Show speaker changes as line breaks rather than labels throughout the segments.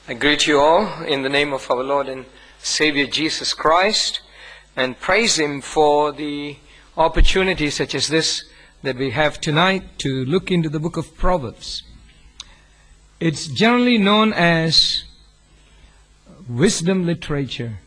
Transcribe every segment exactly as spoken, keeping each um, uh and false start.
I greet you all in the name of our Lord and Savior Jesus Christ and praise Him for the opportunity such as this that we have tonight to look into the book of Proverbs. It's generally known as wisdom literature.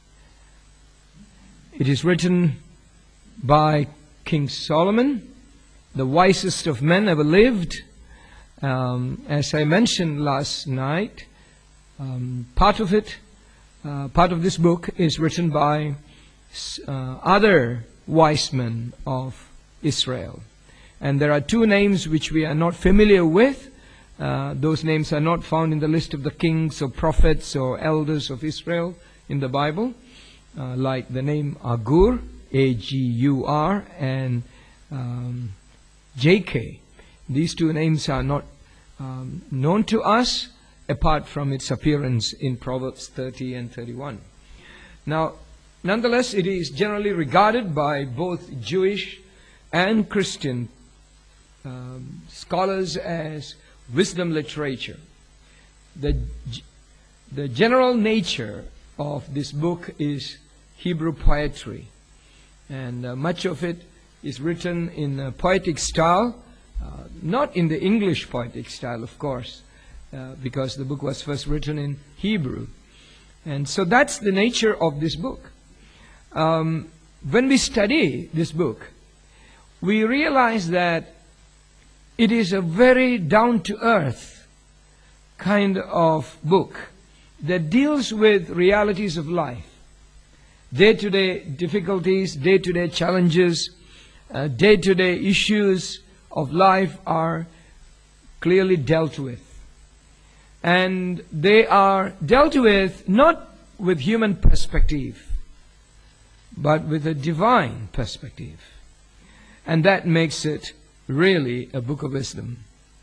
It is written by King Solomon, the wisest of men ever lived. Um, as I mentioned last night, um, part of it, uh, part of this book is written by uh, other wise men of Israel. And there are two names which we are not familiar with. Uh, those names are not found in the list of the kings or prophets or elders of Israel in the Bible, uh, like the name Agur, A G U R, and um, J K. These two names are not um, known to us apart from its appearance in Proverbs thirty and thirty-one. Now, nonetheless, it is generally regarded by both Jewish and Christian um, scholars as wisdom literature. The, the general nature of this book is Hebrew poetry, and uh, much of it is written in a poetic style, uh, not in the English poetic style, of course, uh, because the book was first written in Hebrew. And so that's the nature of this book. Um, when we study this book, we realize that it is a very down-to-earth kind of book that deals with realities of life, day-to-day difficulties, day-to-day challenges, uh, day-to-day issues of life are clearly dealt with. And they are dealt with not with human perspective, but with a divine perspective. And that makes it really a book of wisdom.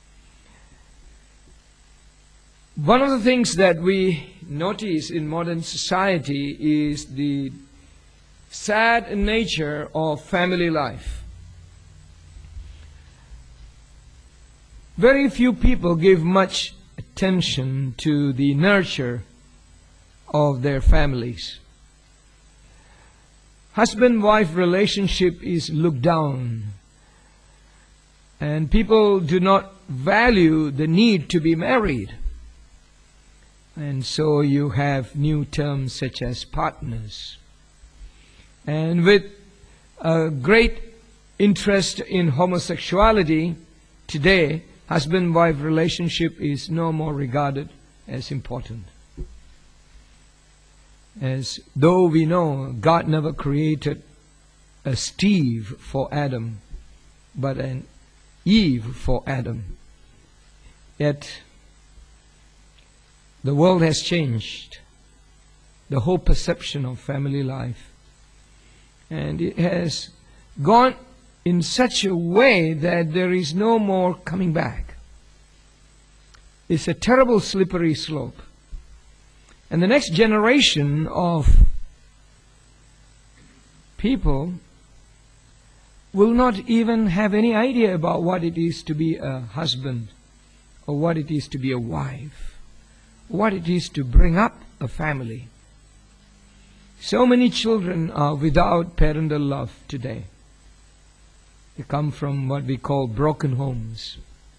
One of the things that we notice in modern society is the sad nature of family life. Very few people give much attention to the nurture of their families. Husband-wife relationship is looked down, and people do not value the need to be married. And so you have new terms such as partners. And with a great interest in homosexuality today, husband-wife relationship is no more regarded as important. As though we know God never created a Steve for Adam, but an Eve for Adam. Yet the world has changed, the whole perception of family life. And it has gone in such a way that there is no more coming back. It's a terrible slippery slope. And the next generation of people will not even have any idea about what it is to be a husband, or what it is to be a wife, what it is to bring up a family. So many children are without parental love today. They come from what we call broken homes.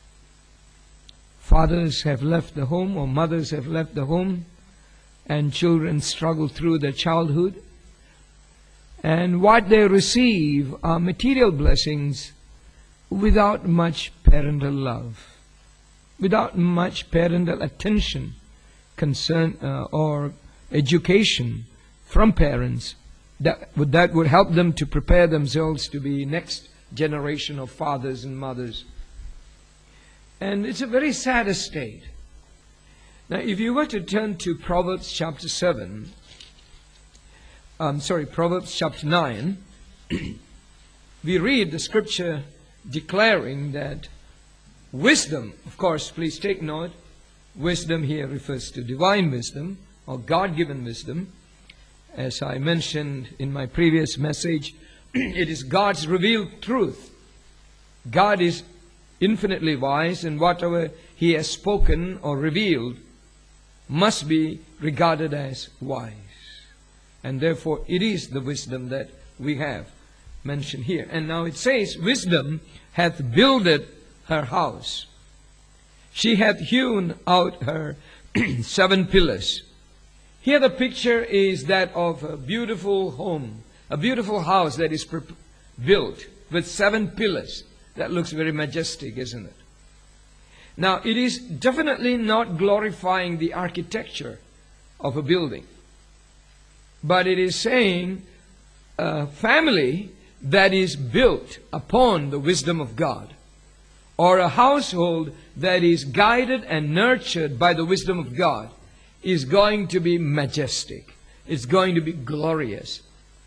Fathers have left the home, or mothers have left the home, and children struggle through their childhood. And what they receive are material blessings without much parental love, without much parental attention, concern, uh, or education from parents that would, that would help them to prepare themselves to be next generation of fathers and mothers. And it's a very sad state. Now, if you were to turn to Proverbs chapter seven, um, sorry, Proverbs chapter nine, we read the scripture declaring that wisdom, of course, please take note, wisdom here refers to divine wisdom or God-given wisdom. As I mentioned in my previous message, it is God's revealed truth. God is infinitely wise, and whatever He has spoken or revealed must be regarded as wise. And therefore it is the wisdom that we have mentioned here. And now it says, wisdom hath builded her house. She hath hewn out her seven pillars. Here the picture is that of a beautiful home, a beautiful house that is built with seven pillars. That looks very majestic, isn't it? Now, it is definitely not glorifying the architecture of a building, but it is saying a family that is built upon the wisdom of God, or a household that is guided and nurtured by the wisdom of God, is going to be majestic. It's going to be glorious.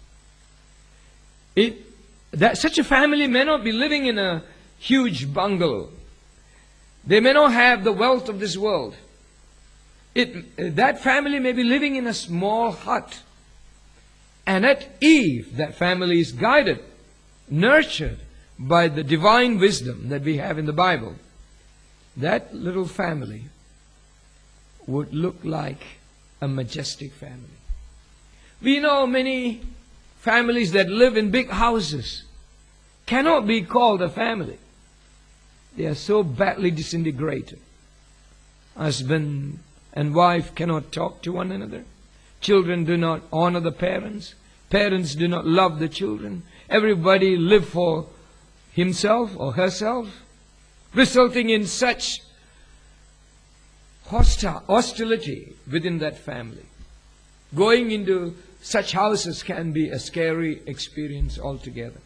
It, that such a family may not be living in a huge bungalow. They may not have the wealth of this world. It, that family may be living in a small hut. And at Eve, that family is guided, nurtured by the divine wisdom that we have in the Bible. That little family would look like a majestic family. We know many families that live in big houses cannot be called a family. They are so badly disintegrated. Husband and wife cannot talk to one another. Children do not honor the parents. Parents do not love the children. Everybody live for himself or herself, resulting in such hostile, hostility within that family. Going into such houses can be a scary experience altogether.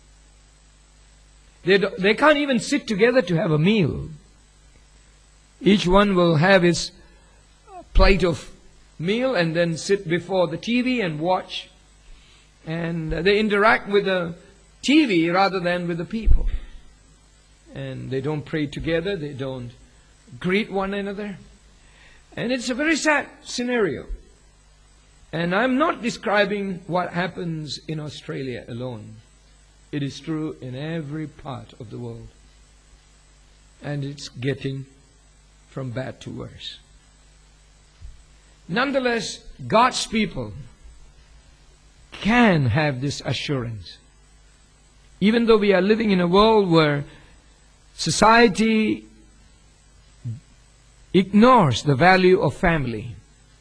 They, do, they can't even sit together to have a meal. Each one will have his plate of meal and then sit before the T V and watch. And they interact with the T V rather than with the people. And they don't pray together. They don't greet one another. And it's a very sad scenario. And I'm not describing what happens in Australia alone. It is true in every part of the world. And it's getting from bad to worse. Nonetheless, God's people can have this assurance. Even though we are living in a world where society ignores the value of family,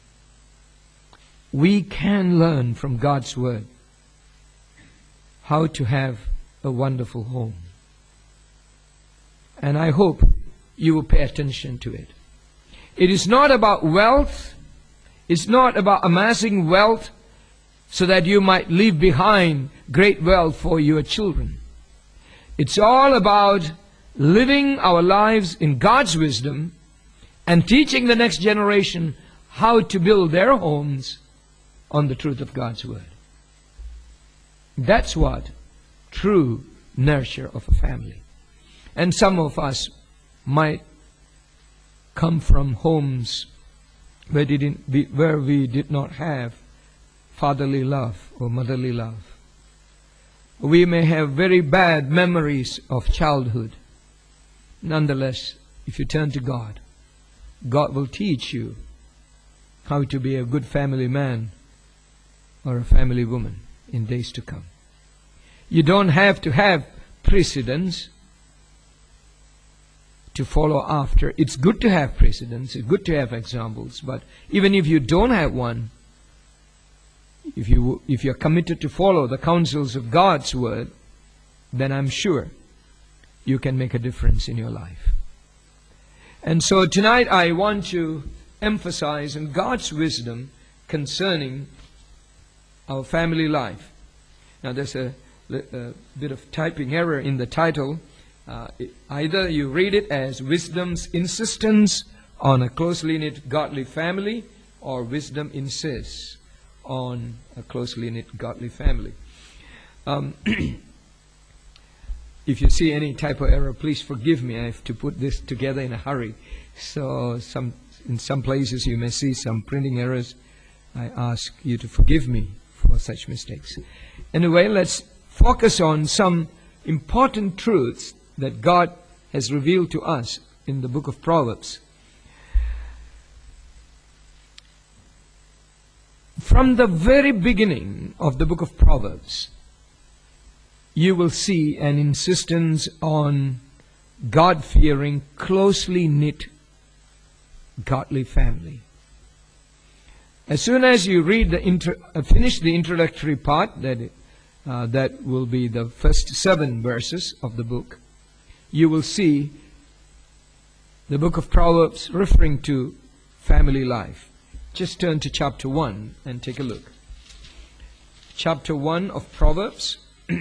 we can learn from God's Word how to have a wonderful home. And I hope you will pay attention to it. It is not about wealth. It's not about amassing wealth so that you might leave behind great wealth for your children. It's all about living our lives in God's wisdom and teaching the next generation how to build their homes on the truth of God's Word. That's what true nurture of a family. And some of us might come from homes where, didn't, where we did not have fatherly love or motherly love. We may have very bad memories of childhood. Nonetheless, if you turn to God, God will teach you how to be a good family man or a family woman in days to come. You don't have to have precedents to follow after. It's good to have precedents, it's good to have examples, but even if you don't have one, if you if you're committed to follow the counsels of God's Word, then I'm sure you can make a difference in your life. And so tonight I want to emphasize on God's wisdom concerning our family life. Now there's a, a bit of typing error in the title. Uh, it, either you read it as Wisdom's Insistence on a Closely Knit Godly Family, or Wisdom Insists on a Closely Knit Godly Family. Um, if you see any typo error, please forgive me. I have to put this together in a hurry. So some in some places you may see some printing errors. I ask you to forgive me for such mistakes. Anyway, let's focus on some important truths that God has revealed to us in the book of Proverbs. from the very beginning of the book of Proverbs, you will see an insistence on God-fearing, closely knit, godly family. As soon as you read the intro, uh, finish the introductory part, that uh, that will be the first seven verses of the book, you will see the book of Proverbs referring to family life. Just turn to chapter one and take a look. Chapter one of Proverbs,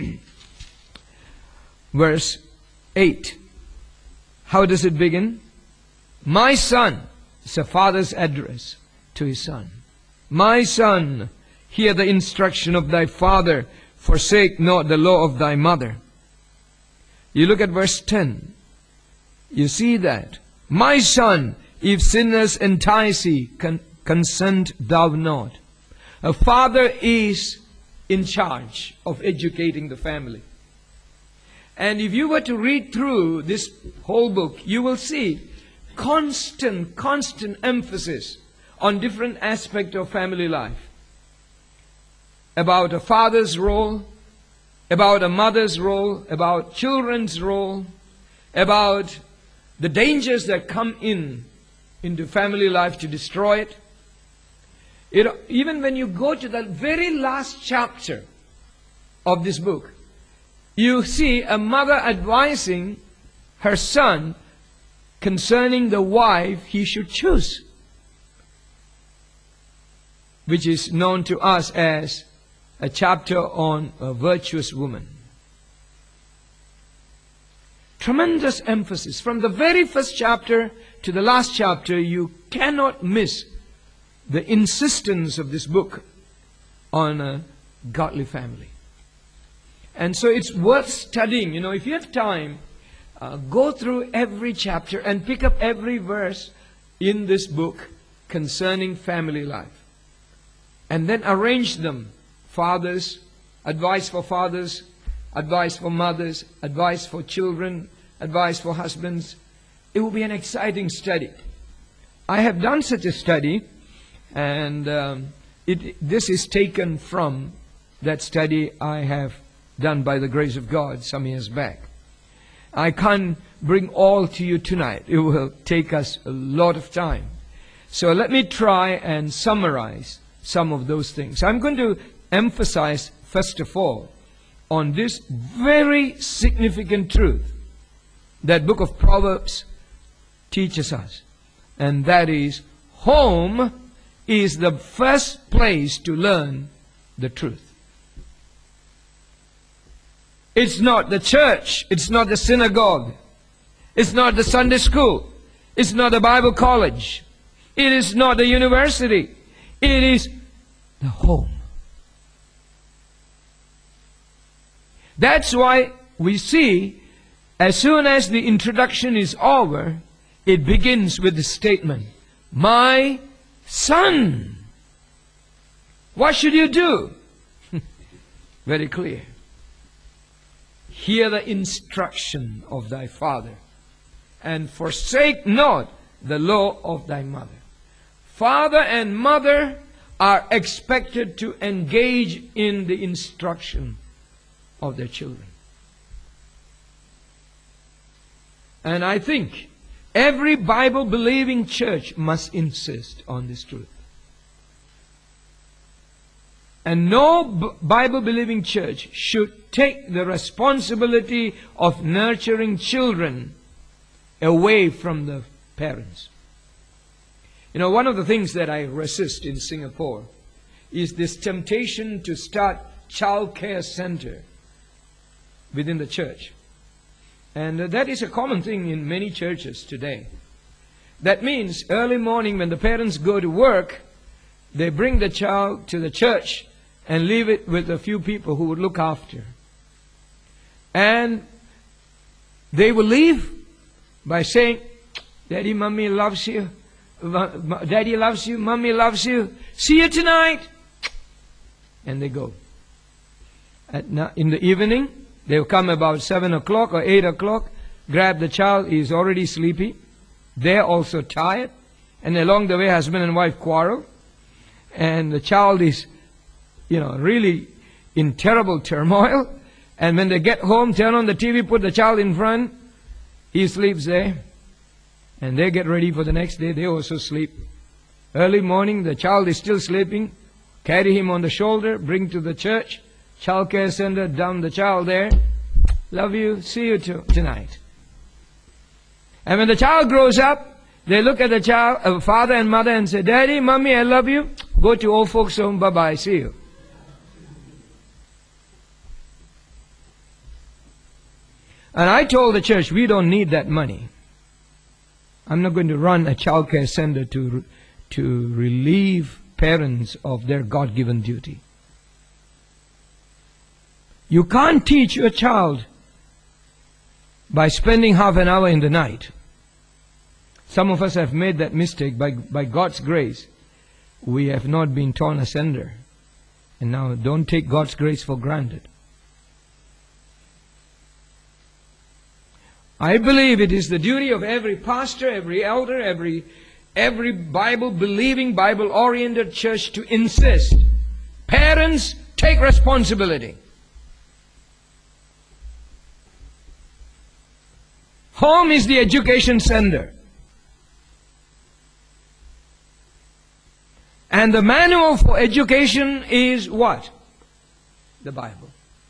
verse eight. How does it begin? My son, it's a father's address to his son. My son, hear the instruction of thy father, forsake not the law of thy mother. You look at verse ten. You see that. My son, if sinners entice thee, con- consent thou not. A father is in charge of educating the family. And if you were to read through this whole book, you will see constant, constant emphasis on different aspects of family life. About a father's role, about a mother's role, about children's role, about the dangers that come in into family life to destroy it. It even when you go to the very last chapter of this book, you see a mother advising her son concerning the wife he should choose, which is known to us as a chapter on a virtuous woman. Tremendous emphasis. From the very first chapter to the last chapter, you cannot miss the insistence of this book on a godly family. And so it's worth studying. You know, if you have time, uh, go through every chapter and pick up every verse in this book concerning family life. And then arrange them. Fathers, advice for fathers, advice for mothers, advice for children, advice for husbands. It will be an exciting study. I have done such a study, and um, it, this is taken from that study I have done by the grace of God some years back. I can't bring all to you tonight. It will take us a lot of time. So let me try and summarize some of those things. I'm going to emphasize, first of all, on this very significant truth that book of Proverbs teaches us. And that is, home is the first place to learn the truth. It's not the church. It's not the synagogue. It's not the Sunday school. It's not the Bible college. It is not the university. It is the home. That's why we see, as soon as the introduction is over, it begins with the statement, my son. What should you do? Very clear. Hear the instruction of thy father, and forsake not the law of thy mother. Father and mother are expected to engage in the instruction of their children. And I think every Bible-believing church must insist on this truth. And no B- Bible-believing church should take the responsibility of nurturing children away from the parents. You know, one of the things that I resist in Singapore is this temptation to start child care center within the church. And uh, that is a common thing in many churches today. That means early morning when the parents go to work, they bring the child to the church and leave it with a few people who would look after. And they will leave by saying, Daddy, Mommy loves you. Daddy loves you. Mommy loves you. See you tonight. And they go. At na- in the evening, they'll come about seven o'clock or eight o'clock, grab the child. He's already sleepy. They're also tired. And along the way, husband and wife quarrel. and the child is, you know, really in terrible turmoil. And when they get home, turn on the T V, put the child in front, he sleeps there. And they get ready for the next day, they also sleep. Early morning, the child is still sleeping. Carry him on the shoulder, bring to the church, child care center, dump the child there. Love you, see you to, tonight. And when the child grows up, they look at the child, uh, father and mother and say, Daddy, Mommy, I love you. Go to old folks home, bye-bye, see you. And I told the church, we don't need that money. I'm not going to run a child care center to, to relieve parents of their God-given duty. You can't teach your child by spending half an hour in the night. Some of us have made that mistake. By, by God's grace, we have not been torn asunder. And now don't take God's grace for granted. I believe it is the duty of every pastor, every elder, every, every Bible-believing, Bible-oriented church to insist. Parents, take responsibility. Home is the education center. And the manual for education is what? The Bible.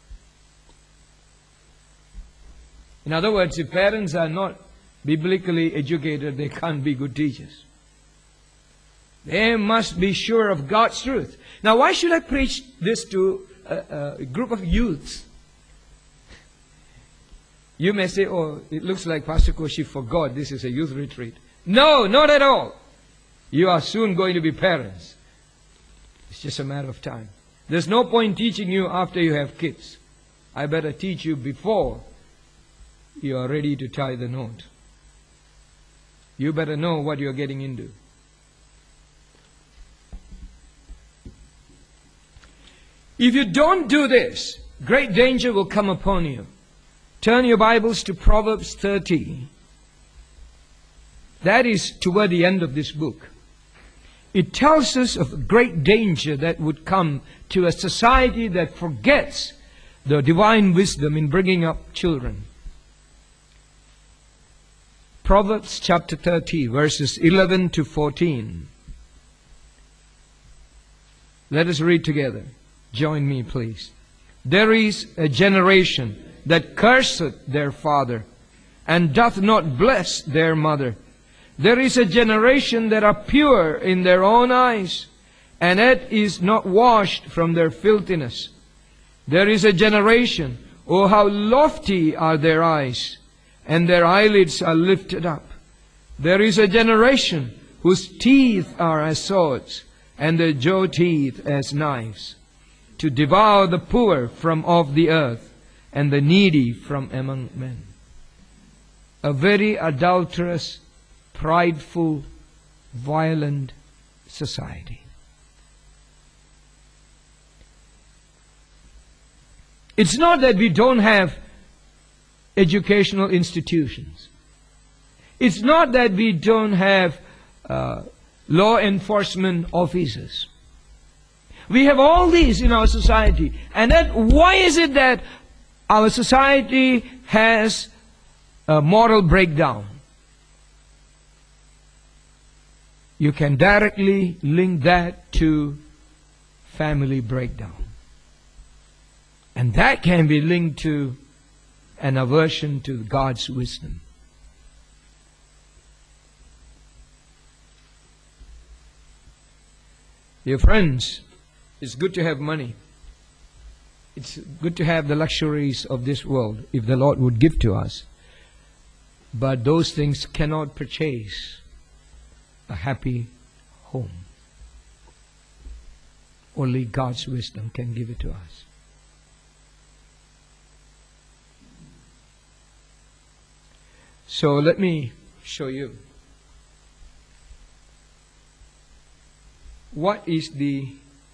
In other words, if parents are not biblically educated, they can't be good teachers. They must be sure of God's truth. Now, why should I preach this to a, a group of youths? You may say, oh, it looks like Pastor Koshi forgot this is a youth retreat. No, not at all. You are soon going to be parents. It's just a matter of time. There's no point teaching you after you have kids. I better teach you before you are ready to tie the knot. You better know what you're getting into. If you don't do this, great danger will come upon you. Turn your Bibles to Proverbs thirty. That is toward the end of this book. It tells us of great danger that would come to a society that forgets the divine wisdom in bringing up children. Proverbs chapter thirty, verses eleven to fourteen. Let us read together. Join me, please. There is a generation that curseth their father, and doth not bless their mother. There is a generation that are pure in their own eyes, and yet is not washed from their filthiness. There is a generation, oh how lofty are their eyes, and their eyelids are lifted up. There is a generation whose teeth are as swords, and their jaw teeth as knives, to devour the poor from off the earth, and the needy from among men. A very adulterous, prideful, violent society. It's not that we don't have educational institutions. It's not that we don't have uh, law enforcement officers. We have all these in our society. And that, why is it that our society has a moral breakdown? You can directly link that to family breakdown. And that can be linked to an aversion to God's wisdom. Dear friends, it's good to have money. It's good to have the luxuries of this world, if the Lord would give to us. But those things cannot purchase a happy home. Only God's wisdom can give it to us. So let me show you what is the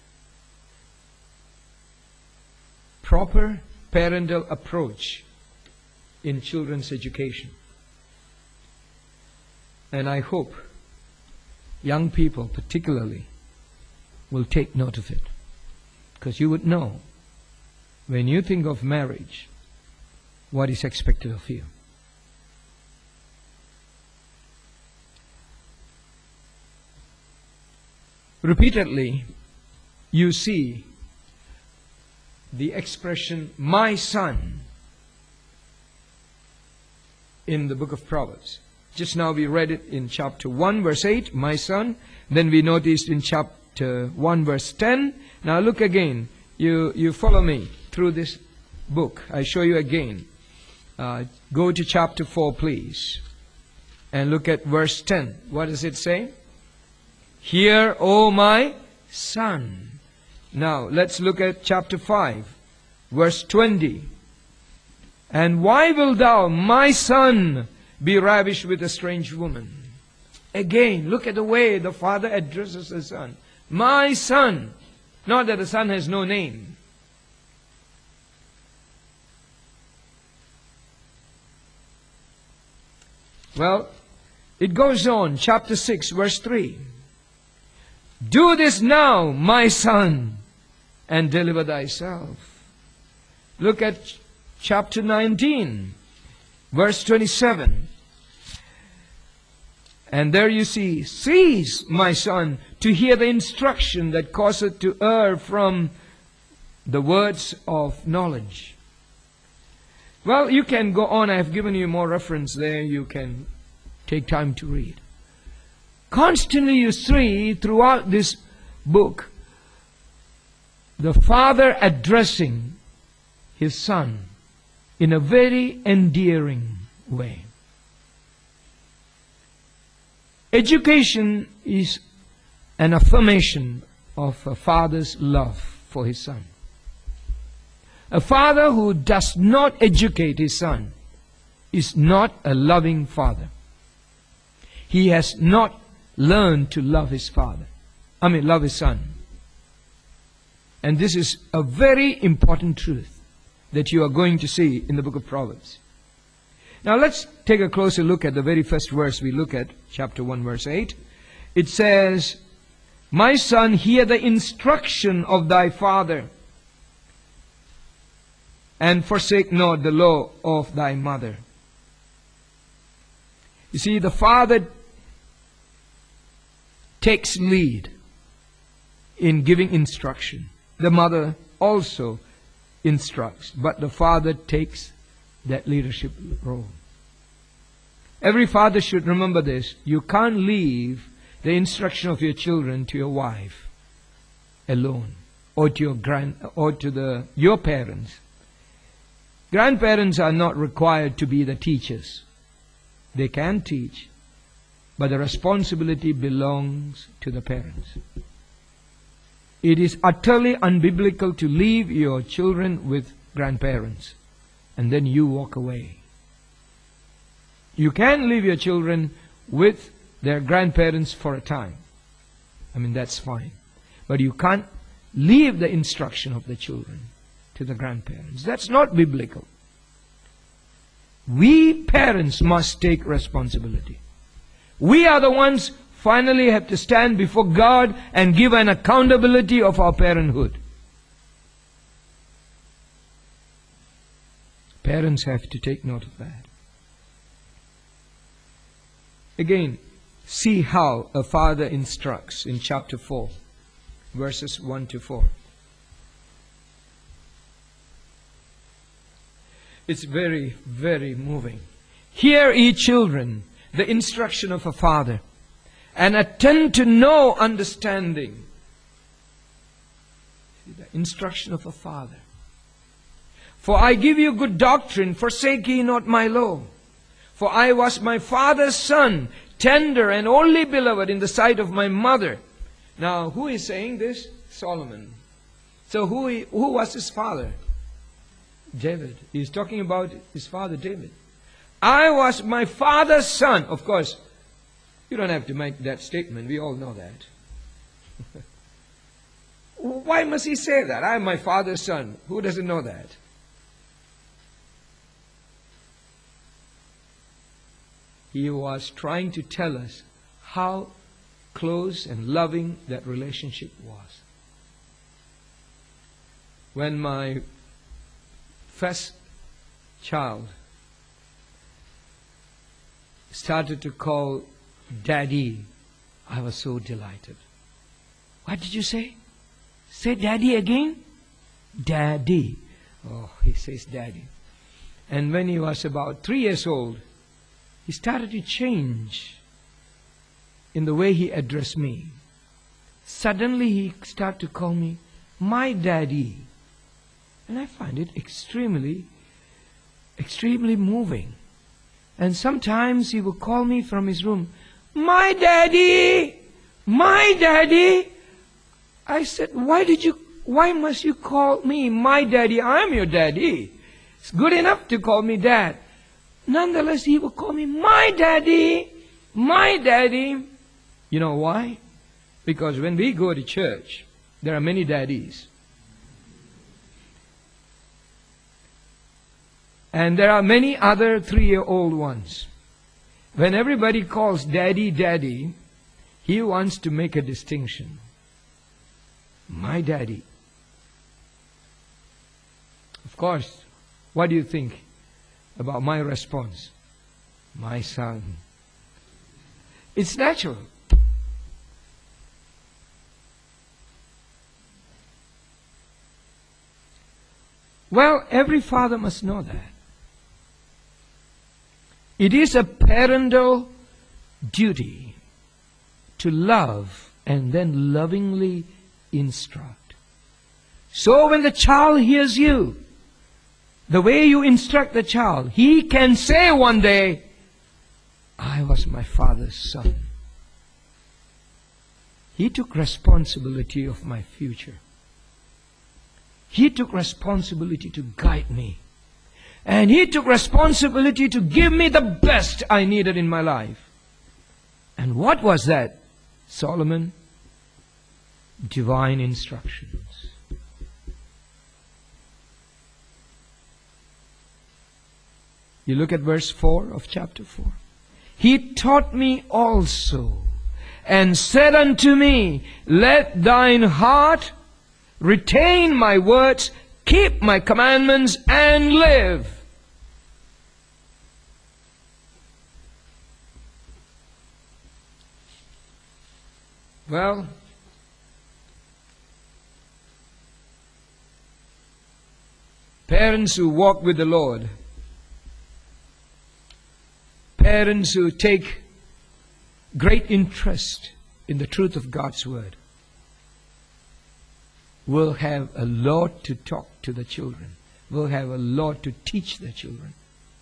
proper parental approach in children's education. And I hope young people particularly will take note of it. Because you would know, when you think of marriage, what is expected of you. Repeatedly, you see the expression, my son, in the book of Proverbs. Just now we read it in chapter one, verse eight, my son. Then we noticed in chapter one, verse ten. Now look again. You, you follow me through this book. I show you again. Uh, go to chapter four, please. And look at verse ten. What does it say? Hear, O my son. Now, let's look at chapter five, verse twenty. And why wilt thou, my son, be ravished with a strange woman? Again, look at the way the father addresses the son. My son. Not that the son has no name. Well, it goes on, chapter six, verse three. Do this now, my son, and deliver thyself. Look at chapter nineteen, verse twenty-seven. And there you see, cease, my son, to hear the instruction that causeth to err from the words of knowledge. Well, you can go on. I have given you more reference there. You can take time to read. Constantly you see throughout this book the father addressing his son in a very endearing way. Education is an affirmation of a father's love for his son. A father who does not educate his son is not a loving father. He has not learned to love his father. I mean, love his son. And this is a very important truth that you are going to see in the book of Proverbs. Now let's take a closer look at the very first verse we look at, chapter one, verse eight. It says, my son, hear the instruction of thy father, and forsake not the law of thy mother. You see, the father takes lead in giving instruction. The mother also instructs, but the father takes that leadership role. Every father should remember this. You can't leave the instruction of your children to your wife alone, or to your grand, or to the your parents. Grandparents are not required to be the teachers. They can teach, but the responsibility belongs to the parents. It is utterly unbiblical to leave your children with grandparents and then you walk away. You can leave your children with their grandparents for a time. I mean, that's fine. But you can't leave the instruction of the children to the grandparents. That's not biblical. We parents must take responsibility. We are the ones finally have to stand before God and give an accountability of our parenthood. Parents have to take note of that. Again, see how a father instructs in chapter four, verses one to four. It's very, very moving. Hear, ye children, the instruction of a father, and attend to no understanding. The instruction of a father. For I give you good doctrine, forsake ye not my law. For I was my father's son, tender and only beloved in the sight of my mother. Now, who is saying this? Solomon. So who, he, who was his father? David. He's talking about his father David. I was my father's son. Of course, you don't have to make that statement. We all know that. Why must he say that? I am my father's son. Who doesn't know that? He was trying to tell us how close and loving that relationship was. When my first child started to call Daddy, I was so delighted. What did you say? Say Daddy again? Daddy. Oh, he says Daddy. And when he was about three years old, he started to change in the way he addressed me. Suddenly he started to call me my daddy. And I find it extremely, extremely moving. And sometimes he would call me from his room, my daddy, my daddy. I said, why did you, why must you call me my daddy? I'm your daddy. It's good enough to call me dad. Nonetheless, he would call me my daddy, my daddy. You know why? Because when we go to church, there are many daddies. And there are many other three-year-old ones. When everybody calls daddy, daddy, he wants to make a distinction. My daddy. Of course, what do you think about my response? My son. It's natural. Well, every father must know that. It is a parental duty to love and then lovingly instruct. So when the child hears you, the way you instruct the child, he can say one day, I was my father's son. He took responsibility of my future. He took responsibility to guide me. And he took responsibility to give me the best I needed in my life. And what was that, Solomon? Divine instructions. You look at verse four of chapter four. He taught me also, and said unto me, let thine heart retain my words, keep my commandments, and live. Well, parents who walk with the Lord, parents who take great interest in the truth of God's Word, will have a lot to talk to the children, will have a lot to teach the children.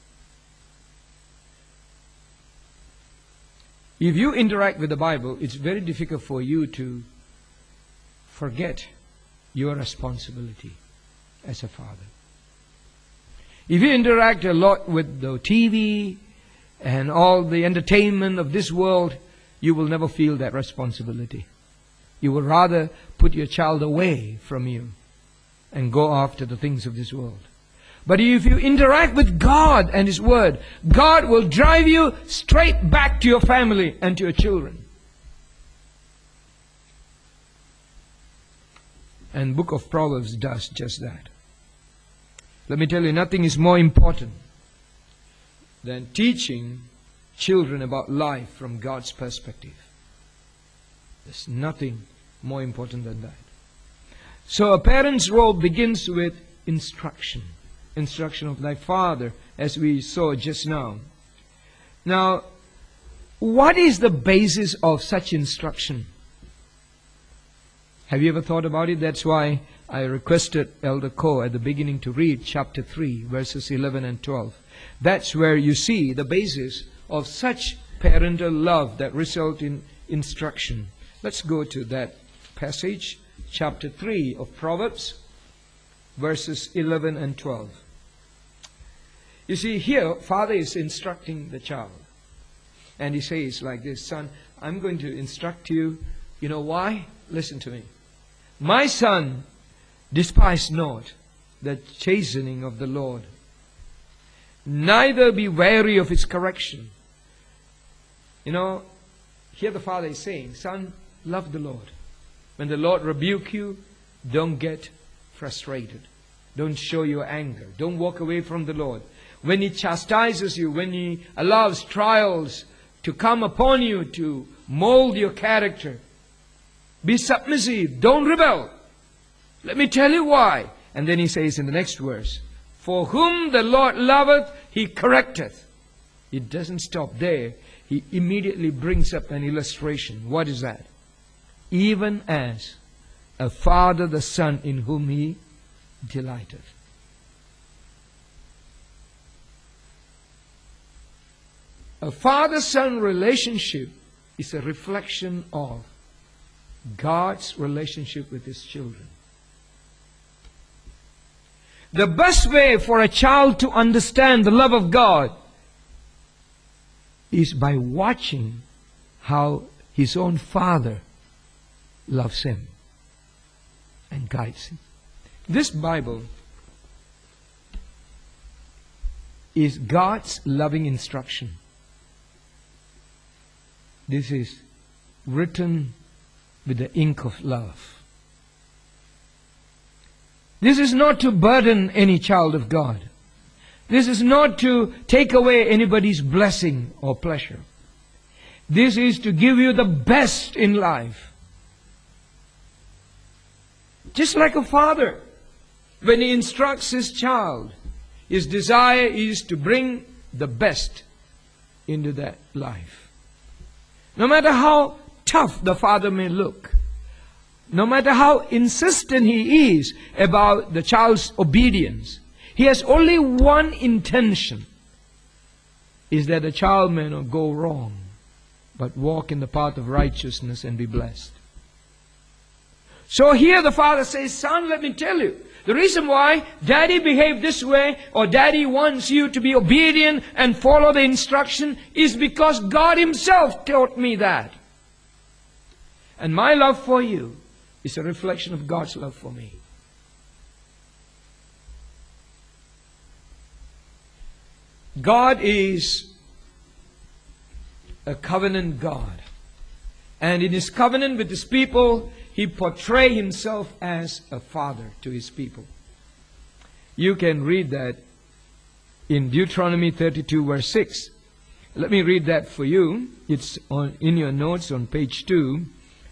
If you interact with the Bible, it's very difficult for you to forget your responsibility as a father. If you interact a lot with the T V and all the entertainment of this world, you will never feel that responsibility. You will rather put your child away from you and go after the things of this world. But if you interact with God and His Word, God will drive you straight back to your family and to your children. And Book of Proverbs does just that. Let me tell you, nothing is more important than teaching children about life from God's perspective. There's nothing more important than that. So a parent's role begins with instruction. Instruction of thy father, as we saw just now. Now, what is the basis of such instruction? Have you ever thought about it? That's why I requested Elder Ko at the beginning to read chapter three, verses eleven and twelve. That's where you see the basis of such parental love that result in instruction. Let's go to that passage, chapter three of Proverbs, verses eleven and twelve. You see, here, father is instructing the child. And he says like this, son, I'm going to instruct you. You know why? Listen to me. My son, despise not the chastening of the Lord, neither be weary of His correction. You know, here the Father is saying, son, love the Lord. When the Lord rebuke you, don't get frustrated. Don't show your anger. Don't walk away from the Lord. When He chastises you, when He allows trials to come upon you to mold your character, be submissive. Don't rebel. Let me tell you why. And then He says in the next verse, for whom the Lord loveth, He correcteth. It doesn't stop there. He immediately brings up an illustration. What is that? Even as a father the son in whom He delighteth. A father-son relationship is a reflection of God's relationship with His children. The best way for a child to understand the love of God is by watching how his own father loves him and guides him. This Bible is God's loving instruction. This is written with the ink of love. This is not to burden any child of God. This is not to take away anybody's blessing or pleasure. This is to give you the best in life. Just like a father, when he instructs his child, his desire is to bring the best into that life. No matter how tough the father may look, no matter how insistent he is about the child's obedience, he has only one intention, is that the child may not go wrong, but walk in the path of righteousness and be blessed. So here the father says, son, let me tell you, the reason why daddy behaved this way, or daddy wants you to be obedient and follow the instruction, is because God Himself taught me that. And my love for you is a reflection of God's love for me. God is a covenant God. And in His covenant with His people, He portrays Himself as a father to His people. You can read that in Deuteronomy thirty-two verse six. Let me read that for you. It's on, in your notes on page two,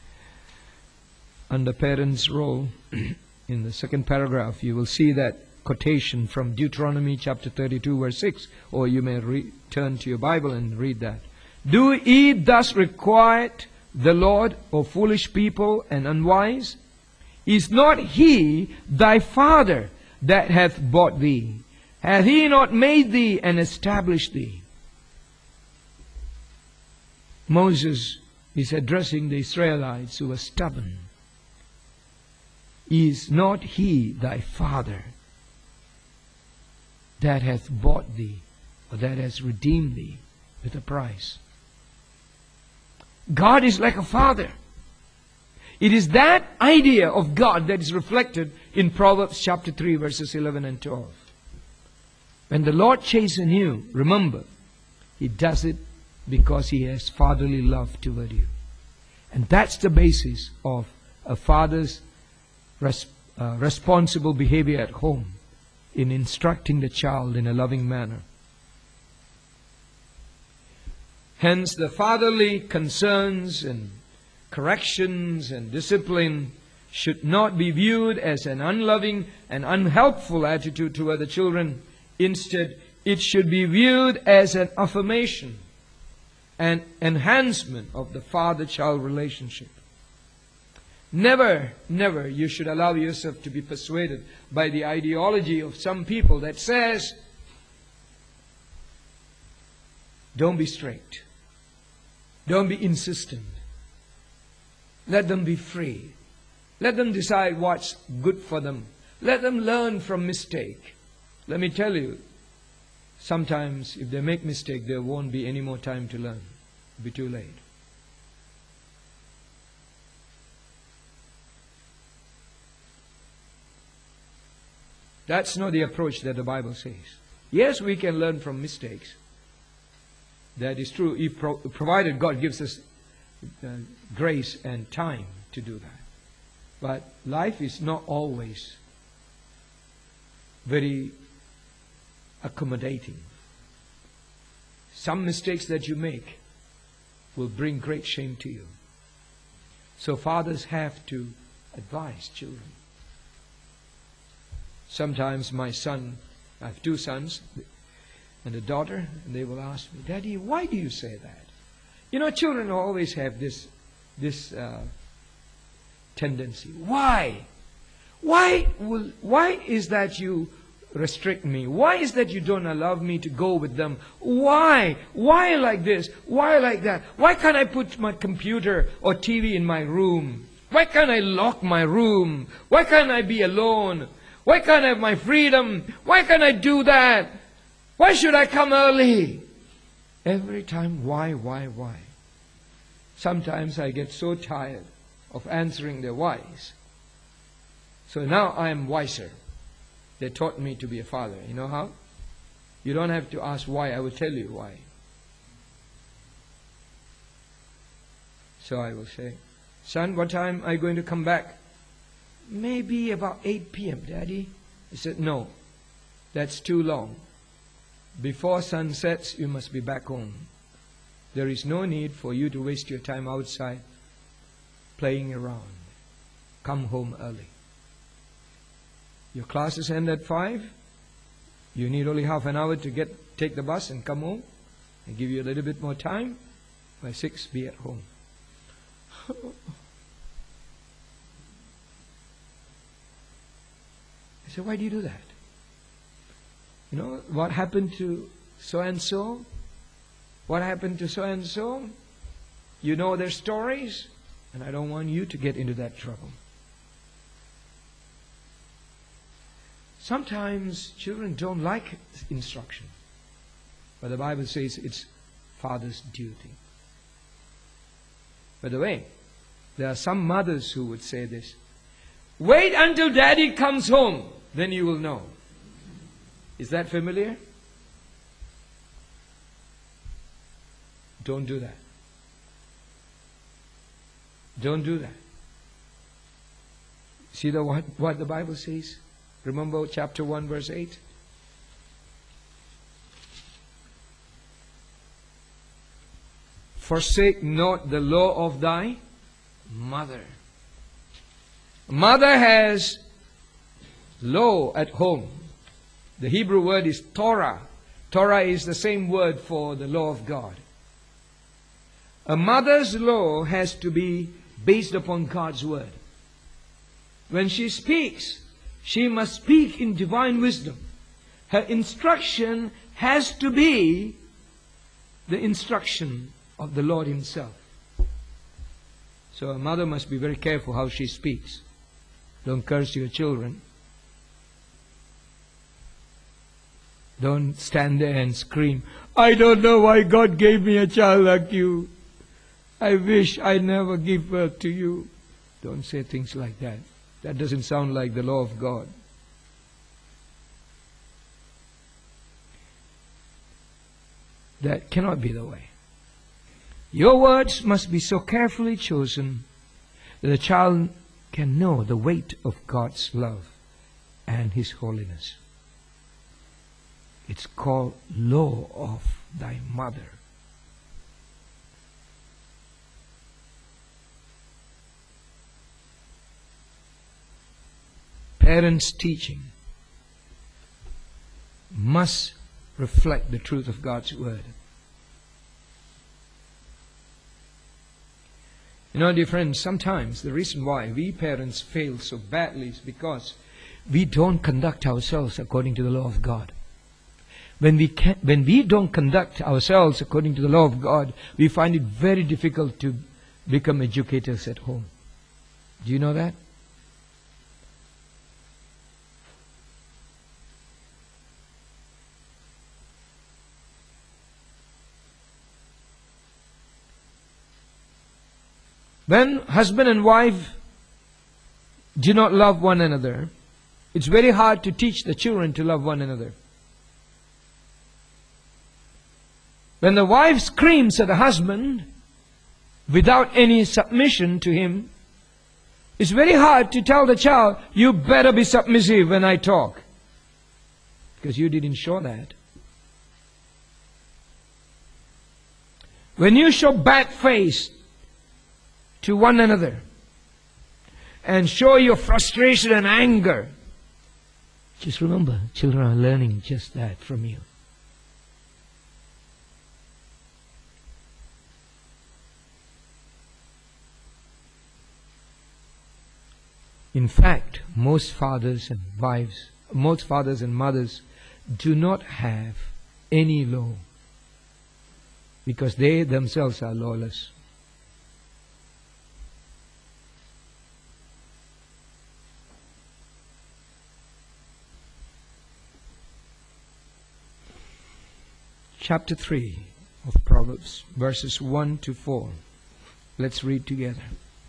under parents' role. In the second paragraph, you will see that quotation from Deuteronomy chapter thirty-two verse six, or you may re- turn to your Bible and read that. Do ye thus requite the Lord, O foolish people and unwise? Is not He thy father that hath bought thee? Hath He not made thee and established thee? Moses is addressing the Israelites who were stubborn. Is not He thy father that hath bought thee, or that has redeemed thee with a price? God is like a father. It is that idea of God that is reflected in Proverbs chapter three verses eleven and twelve. When the Lord chastens you, remember, He does it because He has fatherly love toward you. And that's the basis of a father's res- uh, responsible behavior at home, in instructing the child in a loving manner. Hence, the fatherly concerns and corrections and discipline should not be viewed as an unloving and unhelpful attitude toward the children. Instead, it should be viewed as an affirmation and enhancement of the father-child relationship. Never, never you should allow yourself to be persuaded by the ideology of some people that says, don't be strict. Don't be insistent. Let them be free. Let them decide what's good for them. Let them learn from mistake. Let me tell you, sometimes if they make mistake, there won't be any more time to learn. It'll be too late. That's not the approach that the Bible says. Yes, we can learn from mistakes. That is true, if pro- provided God gives us uh, grace and time to do that. But life is not always very accommodating. Some mistakes that you make will bring great shame to you. So fathers have to advise children. Sometimes my son, I have two sons and a daughter, and they will ask me, Daddy, why do you say that? You know, children always have this, this uh, tendency. Why? Why will, why is that you restrict me? Why is that you don't allow me to go with them? Why? Why like this? Why like that? Why can't I put my computer or T V in my room? Why can't I lock my room? Why can't I be alone? Why can't I have my freedom? Why can't I do that? Why should I come early? Every time, why, why, why? Sometimes I get so tired of answering their whys. So now I am wiser. They taught me to be a father. You know how? You don't have to ask why. I will tell you why. So I will say, son, what time are you going to come back? Maybe about eight p m, Daddy. He said, no, that's too long. Before sun sets, you must be back home. There is no need for you to waste your time outside playing around. Come home early. Your classes end at five. You need only half an hour to get take the bus and come home. I give you a little bit more time. By six, be at home. I said, why do you do that? You know, what happened to so-and-so? What happened to so-and-so? You know their stories, and I don't want you to get into that trouble. Sometimes children don't like instruction, but the Bible says it's father's duty. By the way, there are some mothers who would say this, wait until Daddy comes home, then you will know. Is that familiar? Don't do that. Don't do that. See the, what, what the Bible says? Remember chapter one, verse eight? Forsake not the law of thy mother. Mother has law at home. The Hebrew word is Torah. Torah is the same word for the law of God. A mother's law has to be based upon God's word. When she speaks, she must speak in divine wisdom. Her instruction has to be the instruction of the Lord Himself. So a mother must be very careful how she speaks. Don't curse your children. Don't stand there and scream, I don't know why God gave me a child like you. I wish I never give birth to you. Don't say things like that. That doesn't sound like the law of God. That cannot be the way. Your words must be so carefully chosen that the child can know the weight of God's love and His holiness. It's called law of thy mother. Parents' teaching must reflect the truth of God's word. You know, dear friends, sometimes the reason why we parents fail so badly is because we don't conduct ourselves according to the law of God. When we can, when we don't conduct ourselves according to the law of God, we find it very difficult to become educators at home. Do you know that? When husband and wife do not love one another, it's very hard to teach the children to love one another. When the wife screams at the husband, without any submission to him, it's very hard to tell the child, you better be submissive when I talk. Because you didn't show that. When you show bad face to one another and show your frustration and anger, just remember, children are learning just that from you. In fact, most fathers and wives, most fathers and mothers do not have any law because they themselves are lawless. Chapter three of Proverbs, verses one to four. Let's read together.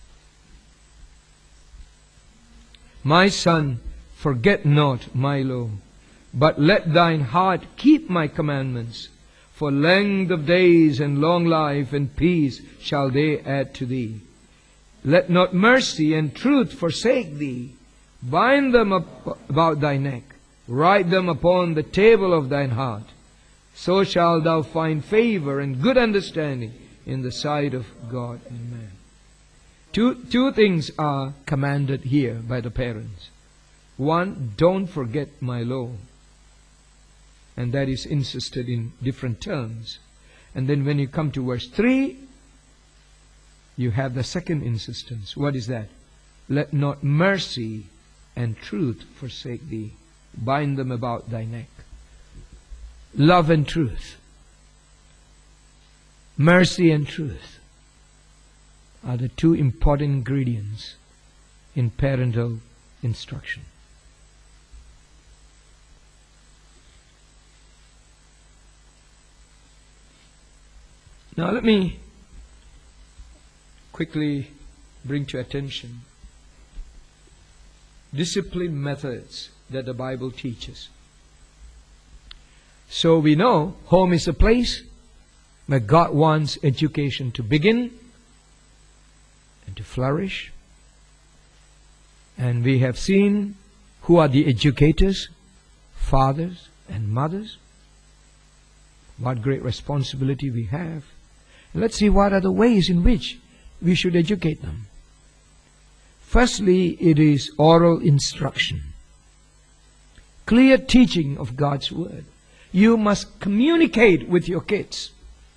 My son, forget not my law, but let thine heart keep my commandments. For length of days and long life and peace shall they add to thee. Let not mercy and truth forsake thee. Bind them up about thy neck. Write them upon the table of thine heart. So shalt thou find favor and good understanding in the sight of God and man. Two, two things are commanded here by the parents. One, don't forget my law. And that is insisted in different terms. And then when you come to verse three, you have the second insistence. What is that? Let not mercy and truth forsake thee. Bind them about thy neck. Love and truth. Mercy and truth are the two important ingredients in parental instruction. Now let me quickly bring to attention discipline methods that the Bible teaches. So we know home is a place where God wants education to begin and to flourish. And we have seen who are the educators, fathers and mothers. What great responsibility we have. Let's see what are the ways in which we should educate them. Firstly, it is oral instruction. Clear teaching of God's Word. You must communicate with your kids.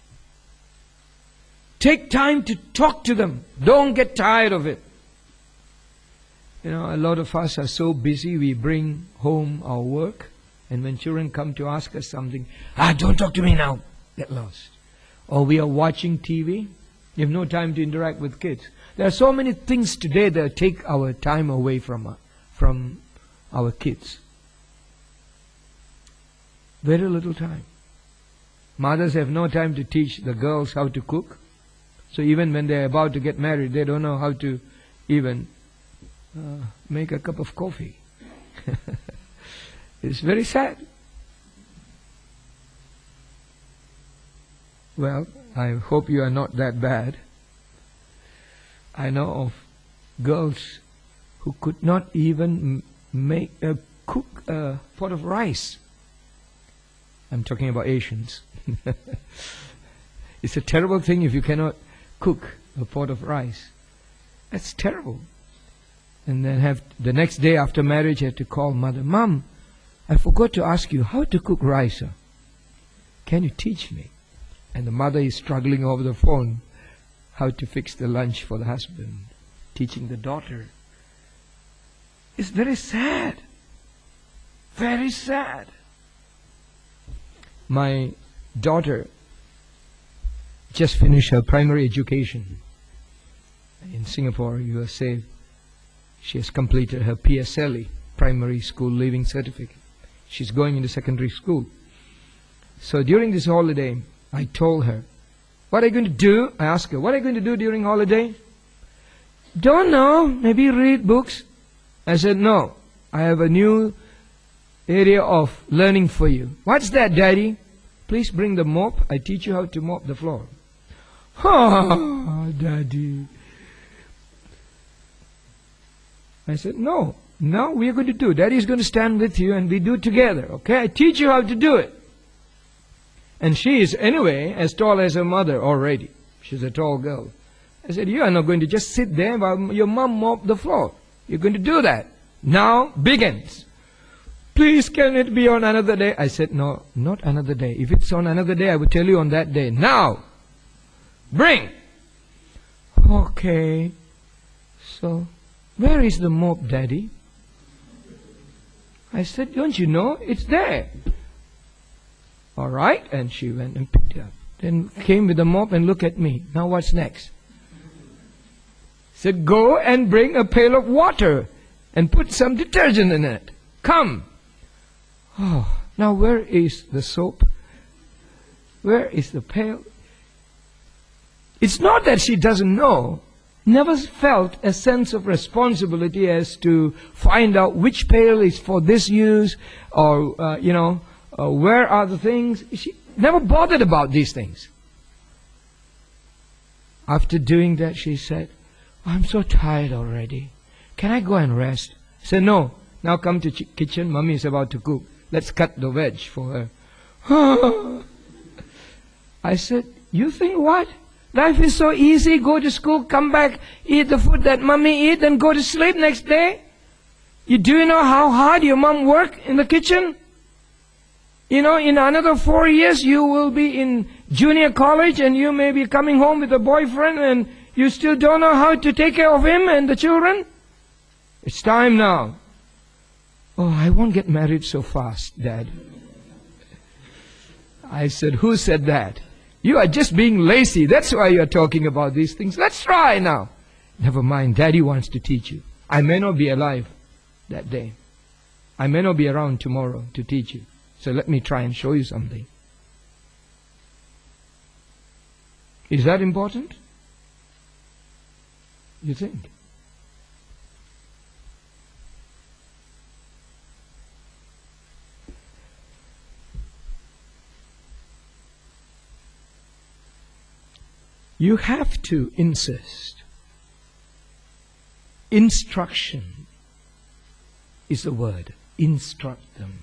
Take time to talk to them. Don't get tired of it. You know, a lot of us are so busy, we bring home our work, and when children come to ask us something, ah, don't talk to me now, get lost. Or we are watching T V, you have no time to interact with kids. There are so many things today that take our time away from, uh, from our kids. Very little time. Mothers have no time to teach the girls how to cook. So even when they are about to get married, they don't know how to even uh, make a cup of coffee. It's very sad. Well, I hope you are not that bad. I know of girls who could not even make uh, cook a pot of rice. I'm talking about Asians. It's a terrible thing if you cannot cook a pot of rice. That's terrible. And then have the next day after marriage, I had to call mother. Mom, I forgot to ask you how to cook rice. Sir. Can you teach me? And the mother is struggling over the phone how to fix the lunch for the husband, teaching the daughter. It's very sad. Very sad. My daughter just finished her primary education in Singapore, U S A. She has completed her P S L E, Primary School Leaving Certificate. She's going into secondary school. So during this holiday, I told her, what are you going to do? I asked her, what are you going to do during holiday? Don't know, maybe read books. I said, no, I have a new area of learning for you. What's that, Daddy? Please bring the mop. I teach you how to mop the floor. "Ah, Daddy." I said, "No, now we are going to do. Daddy is going to stand with you and we do it together, okay? I teach you how to do it." And she is anyway as tall as her mother already. She's a tall girl. I said, "You are not going to just sit there while your mom mops the floor. You're going to do that. Now begins. Please, can it be on another day?" I said, "No, not another day. If it's on another day, I will tell you on that day. Now, bring." "Okay. So, where is the mop, Daddy?" I said, "Don't you know? It's there." "All right." And she went and picked it up. Then came with the mop and looked at me. "Now what's next?" Said, "Go and bring a pail of water and put some detergent in it. Come." Oh, now where is the soap? Where is the pail? It's not that she doesn't know. Never felt a sense of responsibility as to find out which pail is for this use, or, uh, you know, uh, where are the things. She never bothered about these things. After doing that, she said, "I'm so tired already. Can I go and rest?" I said, "No. Now come to the kitchen. Mommy is about to cook. Let's cut the veg for her." I said, "You think what? Life is so easy. Go to school, come back, eat the food that mommy eat, and go to sleep next day. You do you know how hard your mom worked in the kitchen? You know, in another four years you will be in junior college and you may be coming home with a boyfriend and you still don't know how to take care of him and the children. It's time now." "Oh, I won't get married so fast, Dad." I said, "Who said that? You are just being lazy. That's why you are talking about these things. Let's try now." "Never mind. Daddy wants to teach you. I may not be alive that day. I may not be around tomorrow to teach you. So let me try and show you something." Is that important? You think? You have to insist. Instruction is the word. Instruct them.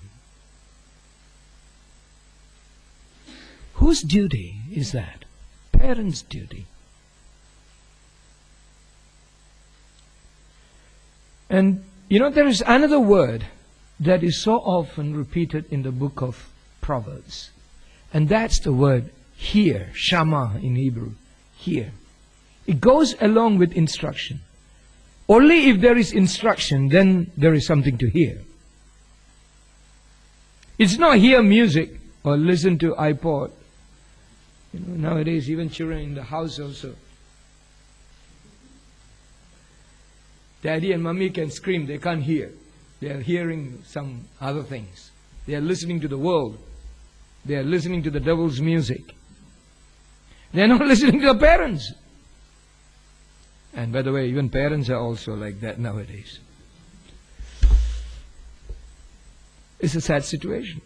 Whose duty is that? Parents' duty. And you know, there is another word that is so often repeated in the book of Proverbs. And that's the word hear, shama in Hebrew. Hear. It goes along with instruction. Only if there is instruction, then there is something to hear. It's not hear music or listen to iPod. You know, nowadays even children in the house also. Daddy and mommy can scream, they can't hear. They are hearing some other things. They are listening to the world. They are listening to the devil's music. They are not listening to the parents. And by the way, even parents are also like that nowadays. It's a sad situation.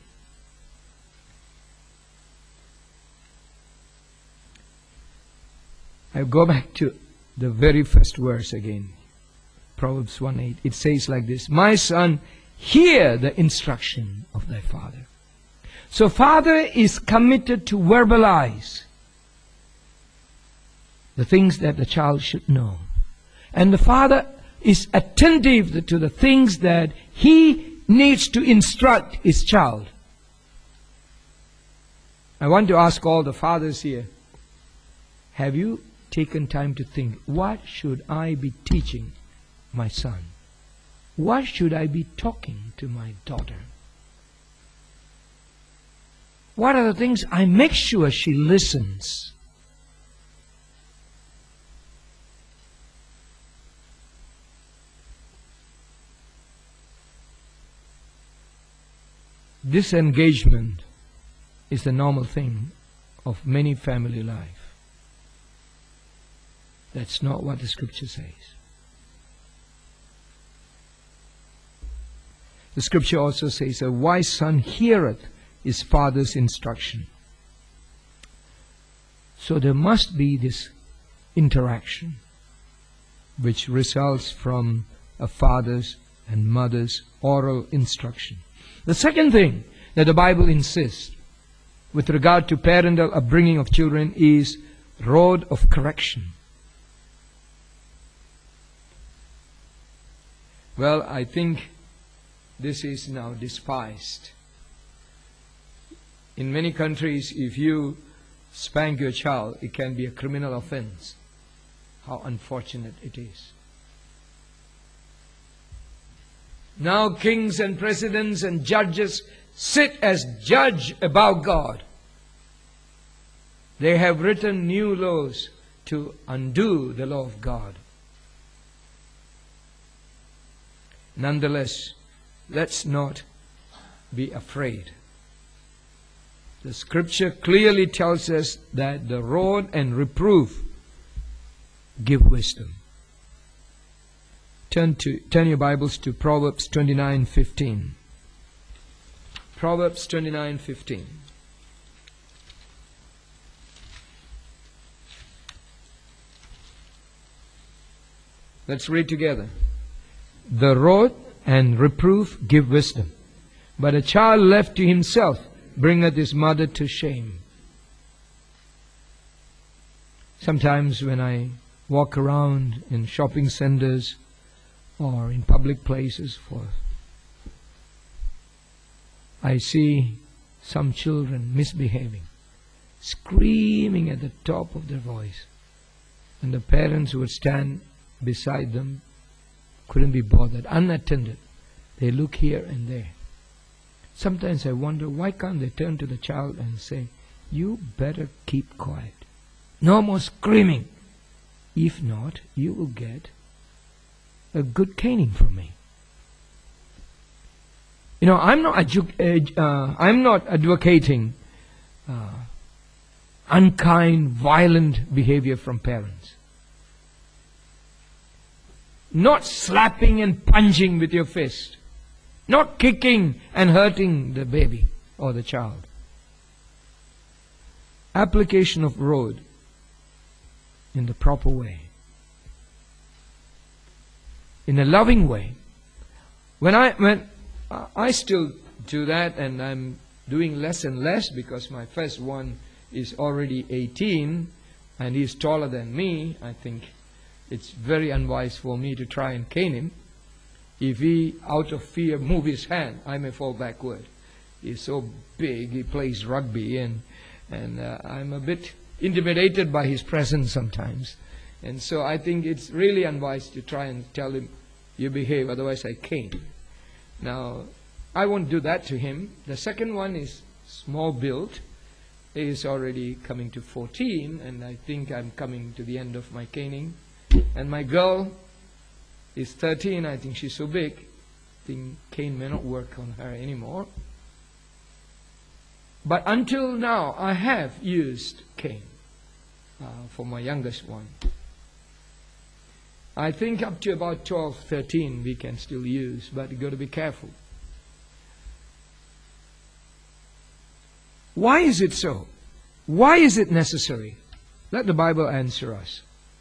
I go back to the very first verse again. Proverbs one eight. It says like this: "My son, hear the instruction of thy father." So father is committed to verbalize the things that the child should know. And the father is attentive to the things that he needs to instruct his child. I want to ask all the fathers here, have you taken time to think, what should I be teaching my son? What should I be talking to my daughter? What are the things I make sure she listens? Disengagement is the normal thing of many family life. That's not what the scripture says. The scripture also says, "A wise son heareth his father's instruction." So there must be this interaction which results from a father's and mother's oral instruction. The second thing that the Bible insists with regard to parental upbringing of children is rod of correction. Well, I think this is now despised. In many countries, if you spank your child, it can be a criminal offense. How unfortunate it is. Now kings and presidents and judges sit as judge above God. They have written new laws to undo the law of God. Nonetheless, let's not be afraid. The scripture clearly tells us that the rod and reproof give wisdom. Turn to turn your Bibles to Proverbs twenty-nine fifteen. Proverbs twenty-nine fifteen. Let's read together. The rod and reproof give wisdom, but a child left to himself bringeth his mother to shame. Sometimes when I walk around in shopping centers or in public places, for I see some children misbehaving, screaming at the top of their voice, and the parents who would stand beside them couldn't be bothered, unattended. They look here and there. Sometimes I wonder, why can't they turn to the child and say, you better keep quiet. No more screaming. If not, you will get a good caning from me. You know, I'm not, adju- uh, I'm not advocating uh, unkind, violent behavior from parents. Not slapping and punching with your fist. Not kicking and hurting the baby or the child. Application of rod in the proper way. In a loving way. When I when I still do that, and I'm doing less and less because my first one is already eighteen and he's taller than me. I think it's very unwise for me to try and cane him. If he, out of fear, move his hand, I may fall backward. He's so big, he plays rugby, and and uh, I'm a bit intimidated by his presence sometimes. And so I think it's really unwise to try and tell him, you behave, otherwise I cane. Now, I won't do that to him. The second one is small build. He is already coming to fourteen, and I think I'm coming to the end of my caning. And my girl is thirteen. I think she's so big, I think cane may not work on her anymore. But until now, I have used cane uh, for my youngest one. I think up to about twelve, thirteen we can still use, but you've got to be careful. Why is it so? Why is it necessary? Let the Bible answer us.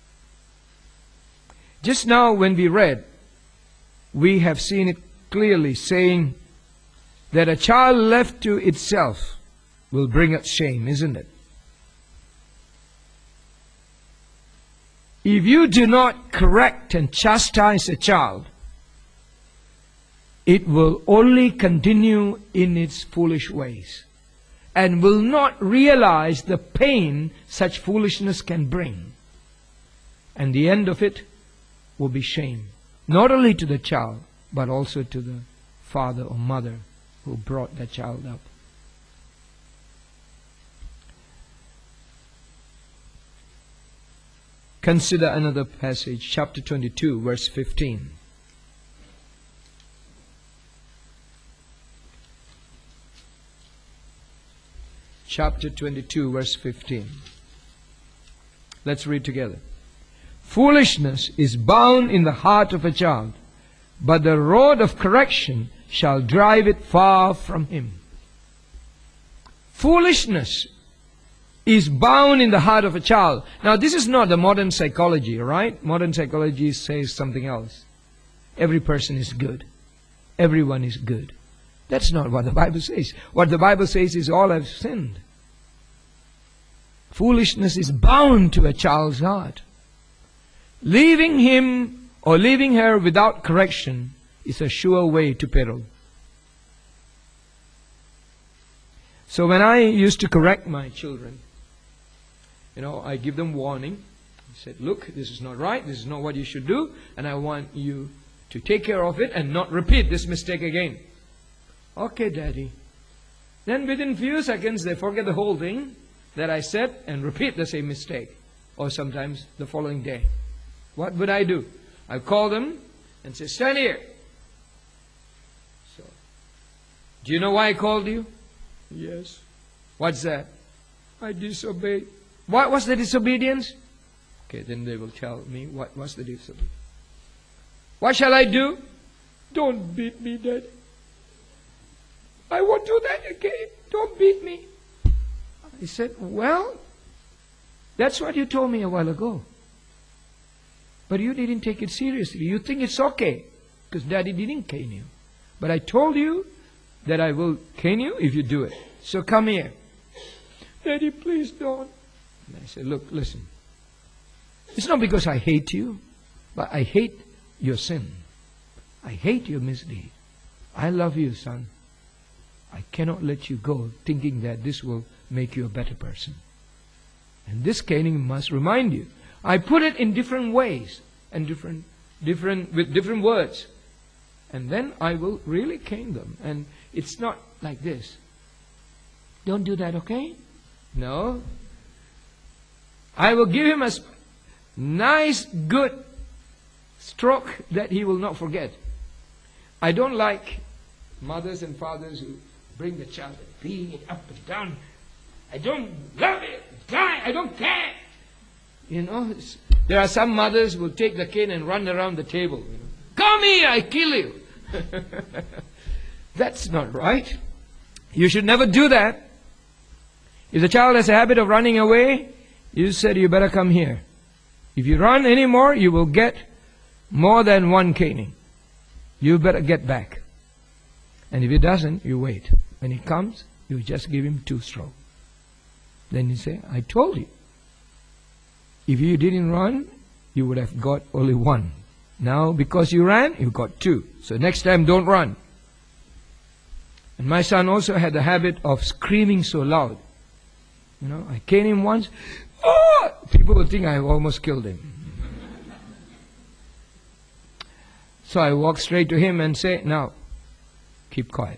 Just now when we read, we have seen it clearly saying that a child left to itself will bring us shame, isn't it? If you do not correct and chastise a child, it will only continue in its foolish ways and will not realize the pain such foolishness can bring. And the end of it will be shame, not only to the child, but also to the father or mother who brought that child up. Consider another passage, chapter twenty-two, verse fifteen. Chapter twenty-two, verse fifteen. Let's read together. Foolishness is bound in the heart of a child, but the rod of correction shall drive it far from him. Foolishness is bound in the heart of a child. Now, this is not the modern psychology, right? Modern psychology says something else. Every person is good. Everyone is good. That's not what the Bible says. What the Bible says is all have sinned. Foolishness is bound to a child's heart. Leaving him or leaving her without correction is a sure way to peril. So when I used to correct my children, you know, I give them warning. I said, look, this is not right. This is not what you should do. And I want you to take care of it and not repeat this mistake again. Okay, Daddy. Then within few seconds, they forget the whole thing that I said and repeat the same mistake. Or sometimes the following day. What would I do? I call them and say, stand here. So, do you know why I called you? Yes. What's that? I disobeyed. What was the disobedience? Okay, then they will tell me what was the disobedience. What shall I do? Don't beat me, Daddy. I won't do that again. Don't beat me. He said, well, that's what you told me a while ago. But you didn't take it seriously. You think it's okay because Daddy didn't cane you. But I told you that I will cane you if you do it. So come here. Daddy, please don't. And I said, look, listen. It's not because I hate you, but I hate your sin. I hate your misdeed. I love you, son. I cannot let you go thinking that this will make you a better person. And this caning must remind you. I put it in different ways and different, different, with different words. And then I will really cane them. And it's not like this. Don't do that, okay? No. I will give him a nice, good stroke that he will not forget. I don't like mothers and fathers who bring the child and beat it up and down. I don't love it. I don't care. You know, there are some mothers who will take the cane and run around the table. You know, come here, I kill you. That's not right. You should never do that. If the child has a habit of running away, you said you better come here. If you run anymore, you will get more than one caning. You better get back. And if he doesn't, you wait. When he comes, you just give him two strokes. Then you say, I told you. If you didn't run, you would have got only one. Now, because you ran, you got two. So next time, don't run. And my son also had the habit of screaming so loud. You know, I caned him once. Oh! People would think I almost killed him. So I walk straight to him and say, now, keep quiet.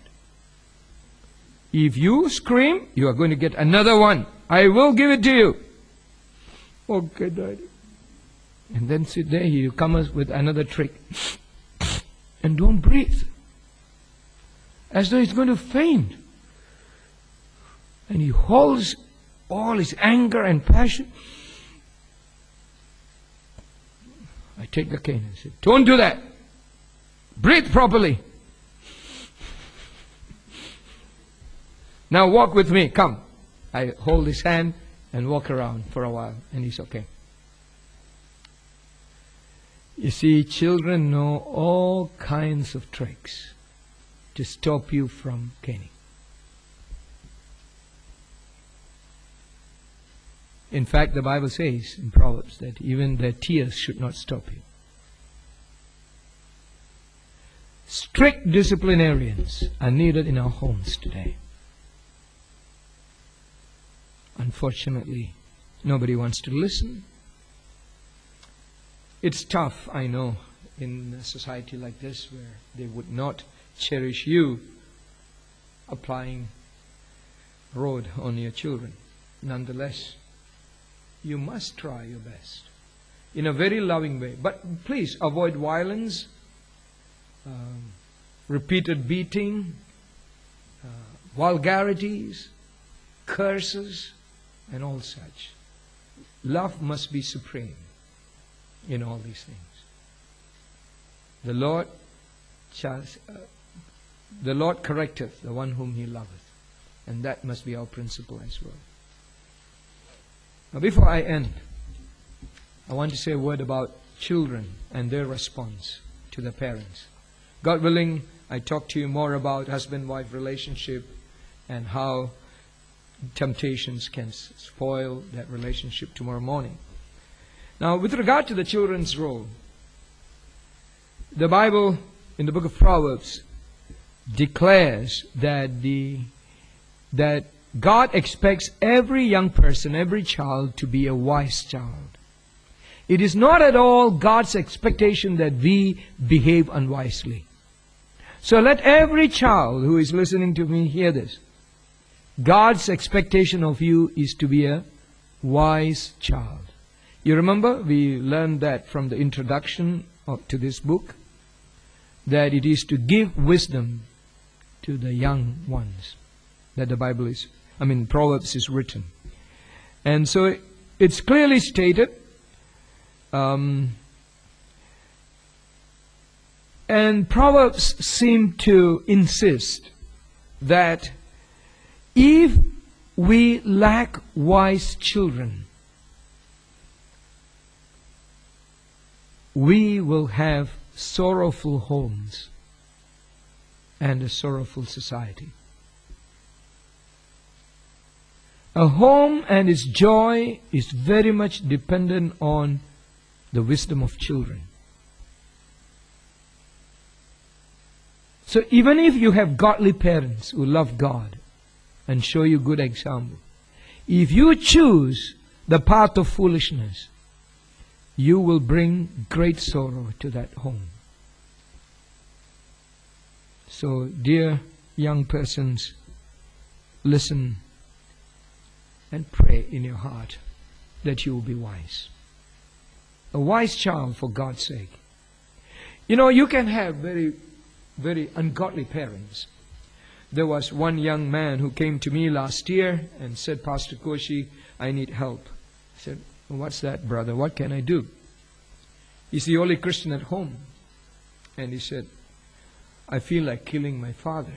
If you scream, you are going to get another one. I will give it to you. Okay, Daddy. And then sit there, he comes with another trick. And don't breathe. As though he's going to faint. And he holds all his anger and passion. I take the cane and say, don't do that. Breathe properly. Now walk with me, come. I hold his hand and walk around for a while, and he's okay. You see, children know all kinds of tricks to stop you from caning. In fact, the Bible says in Proverbs that even their tears should not stop you. Strict disciplinarians are needed in our homes today. Unfortunately, nobody wants to listen. It's tough, I know, in a society like this where they would not cherish you applying rod on your children. Nonetheless, you must try your best in a very loving way. But please avoid violence, um, repeated beating, uh, vulgarities, curses, and all such. Love must be supreme in all these things. The Lord shall, uh, the Lord correcteth the one whom He loveth, and that must be our principle as well. Now, before I end, I want to say a word about children and their response to their parents. God willing, I talk to you more about husband-wife relationship and how temptations can spoil that relationship tomorrow morning. Now, with regard to the children's role, the Bible in the book of Proverbs declares that the that God expects every young person, every child, to be a wise child. It is not at all God's expectation that we behave unwisely. So let every child who is listening to me hear this. God's expectation of you is to be a wise child. You remember, we learned that from the introduction of, to this book, that it is to give wisdom to the young ones, that the Bible is, I mean, Proverbs is written. And so it's clearly stated, um, and Proverbs seem to insist that if we lack wise children, we will have sorrowful homes and a sorrowful society. A home and its joy is very much dependent on the wisdom of children. So even if you have godly parents who love God and show you good example, if you choose the path of foolishness, you will bring great sorrow to that home. So, dear young persons, listen and pray in your heart that you will be wise. A wise child, for God's sake. You know, you can have very, very ungodly parents. There was one young man who came to me last year and said, Pastor Koshi, I need help. I said, what's that, brother? What can I do? He's the only Christian at home. And he said, I feel like killing my father.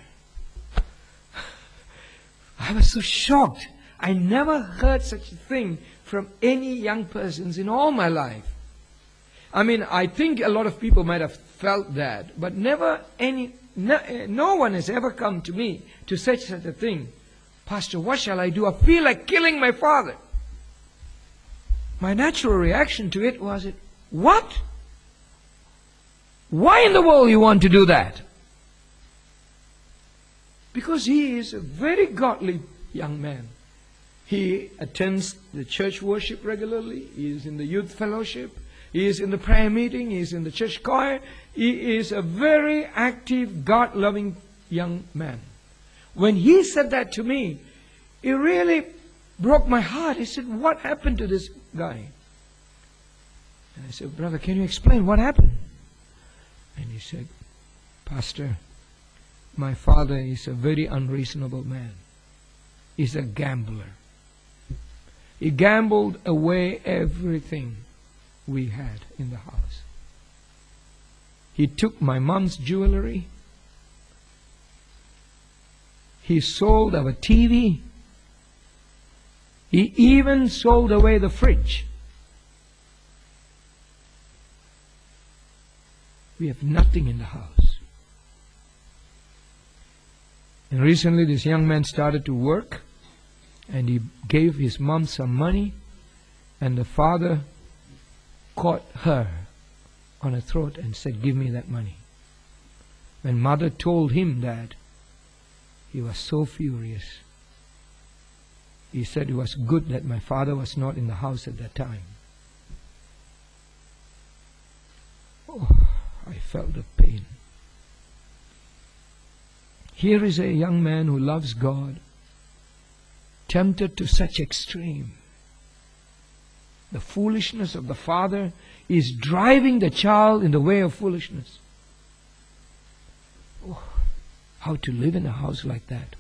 I was so shocked. I never heard such a thing from any young persons in all my life. I mean, I think a lot of people might have felt that, but never any, no, no one has ever come to me to say such a thing. Pastor, what shall I do? I feel like killing my father. My natural reaction to it was, what? Why in the world you want to do that? Because he is a very godly young man. He attends the church worship regularly. He is in the youth fellowship. He is in the prayer meeting. He is in the church choir. He is a very active, God-loving young man. When he said that to me, it really broke my heart. He said, what happened to this guy? And I said, brother, can you explain what happened? And he said, Pastor, my father is a very unreasonable man. He's a gambler. He gambled away everything we had in the house. He took my mom's jewelry. He sold our T V. He even sold away the fridge. We have nothing in the house. And recently this young man started to work, and he gave his mom some money, and the father caught her on her throat and said, give me that money. When mother told him that, he was so furious. He said it was good that my father was not in the house at that time. Oh, I felt the pain. Here is a young man who loves God, tempted to such extreme. The foolishness of the father is driving the child in the way of foolishness. Oh, how to live in a house like that?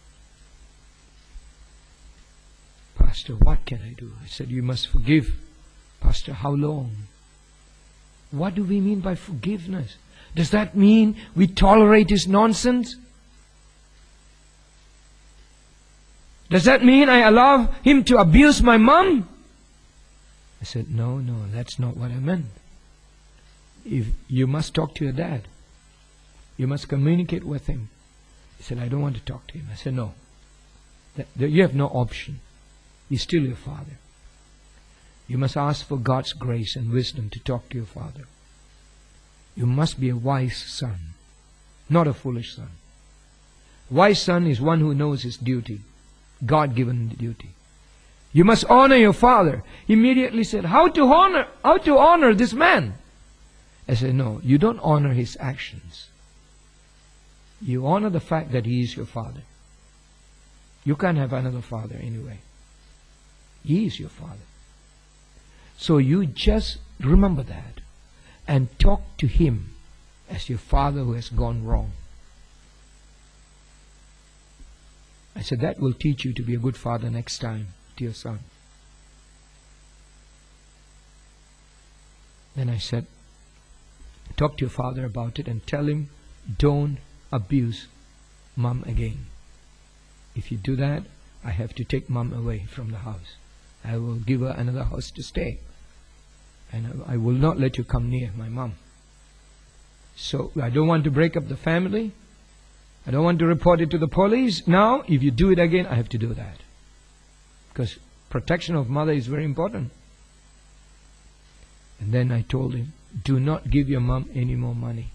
Pastor, what can I do? I said, you must forgive. Pastor, how long? What do we mean by forgiveness? Does that mean we tolerate his nonsense? Does that mean I allow him to abuse my mom? I said, no, no, that's not what I meant. If you must talk to your dad. You must communicate with him. He said, I don't want to talk to him. I said, no. That, that you have no option. He's still your father. You must ask for God's grace and wisdom to talk to your father. You must be a wise son, not a foolish son. Wise son is one who knows his duty, God-given duty. You must honor your father. He immediately said, how to honor, how to honor this man? I said, no, you don't honor his actions. You honor the fact that he is your father. You can't have another father anyway. He is your father. So you just remember that and talk to him as your father who has gone wrong. I said, that will teach you to be a good father next time to your son. Then I said, talk to your father about it and tell him, don't abuse mom again. If you do that, I have to take mom away from the house. I will give her another house to stay. And I will not let you come near my mom. So I don't want to break up the family. I don't want to report it to the police. Now, if you do it again, I have to do that. Because protection of mother is very important. And then I told him, do not give your mom any more money.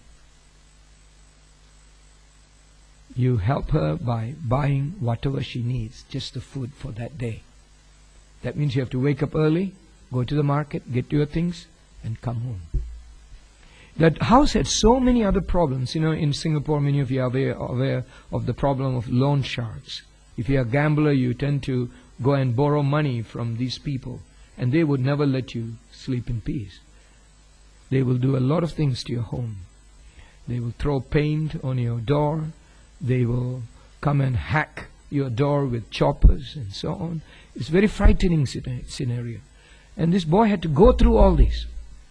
You help her by buying whatever she needs, just the food for that day. That means you have to wake up early, go to the market, get your things, and come home. That house had so many other problems. You know, in Singapore, many of you are aware, aware of the problem of loan sharks. If you're a gambler, you tend to go and borrow money from these people, and they would never let you sleep in peace. They will do a lot of things to your home. They will throw paint on your door. They will come and hack your door with choppers and so on. It's a very frightening scenario. And this boy had to go through all this.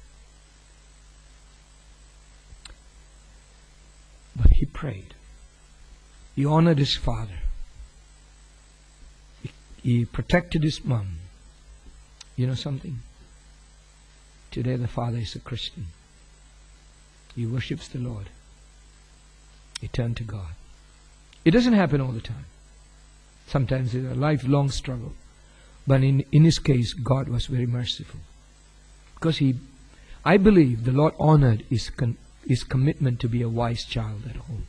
But he prayed. He honored his father. He, he protected his mom. You know something? Today the father is a Christian. He worships the Lord. He turned to God. It doesn't happen all the time. Sometimes it's a lifelong struggle. But in, in his case, God was very merciful. Because he, I believe the Lord honored his, con, his commitment to be a wise child at home.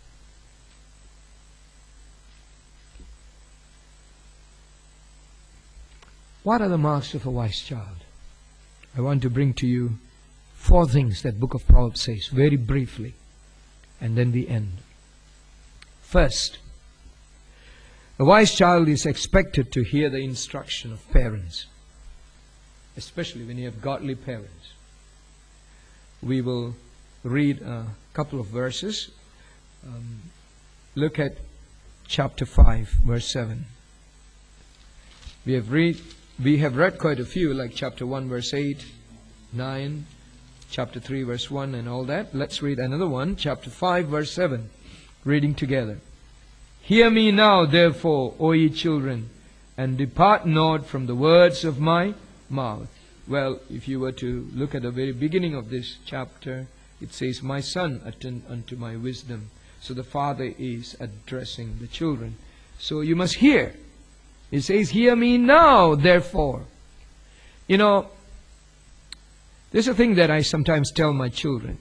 What are the marks of a wise child? I want to bring to you four things that book of Proverbs says, very briefly. And then we end. First, a wise child is expected to hear the instruction of parents, especially when you have godly parents. We will read a couple of verses. Um, look at chapter five, verse seven. We have read, we have read quite a few, like chapter one, verse eight, nine, chapter three, verse one, and all that. Let's read another one, chapter five, verse seven. Reading together. Hear me now, therefore, O ye children, and depart not from the words of my mouth. Well, if you were to look at the very beginning of this chapter, it says, my son, attend unto my wisdom. So the father is addressing the children. So you must hear. It says, hear me now, therefore. You know, there's a thing that I sometimes tell my children.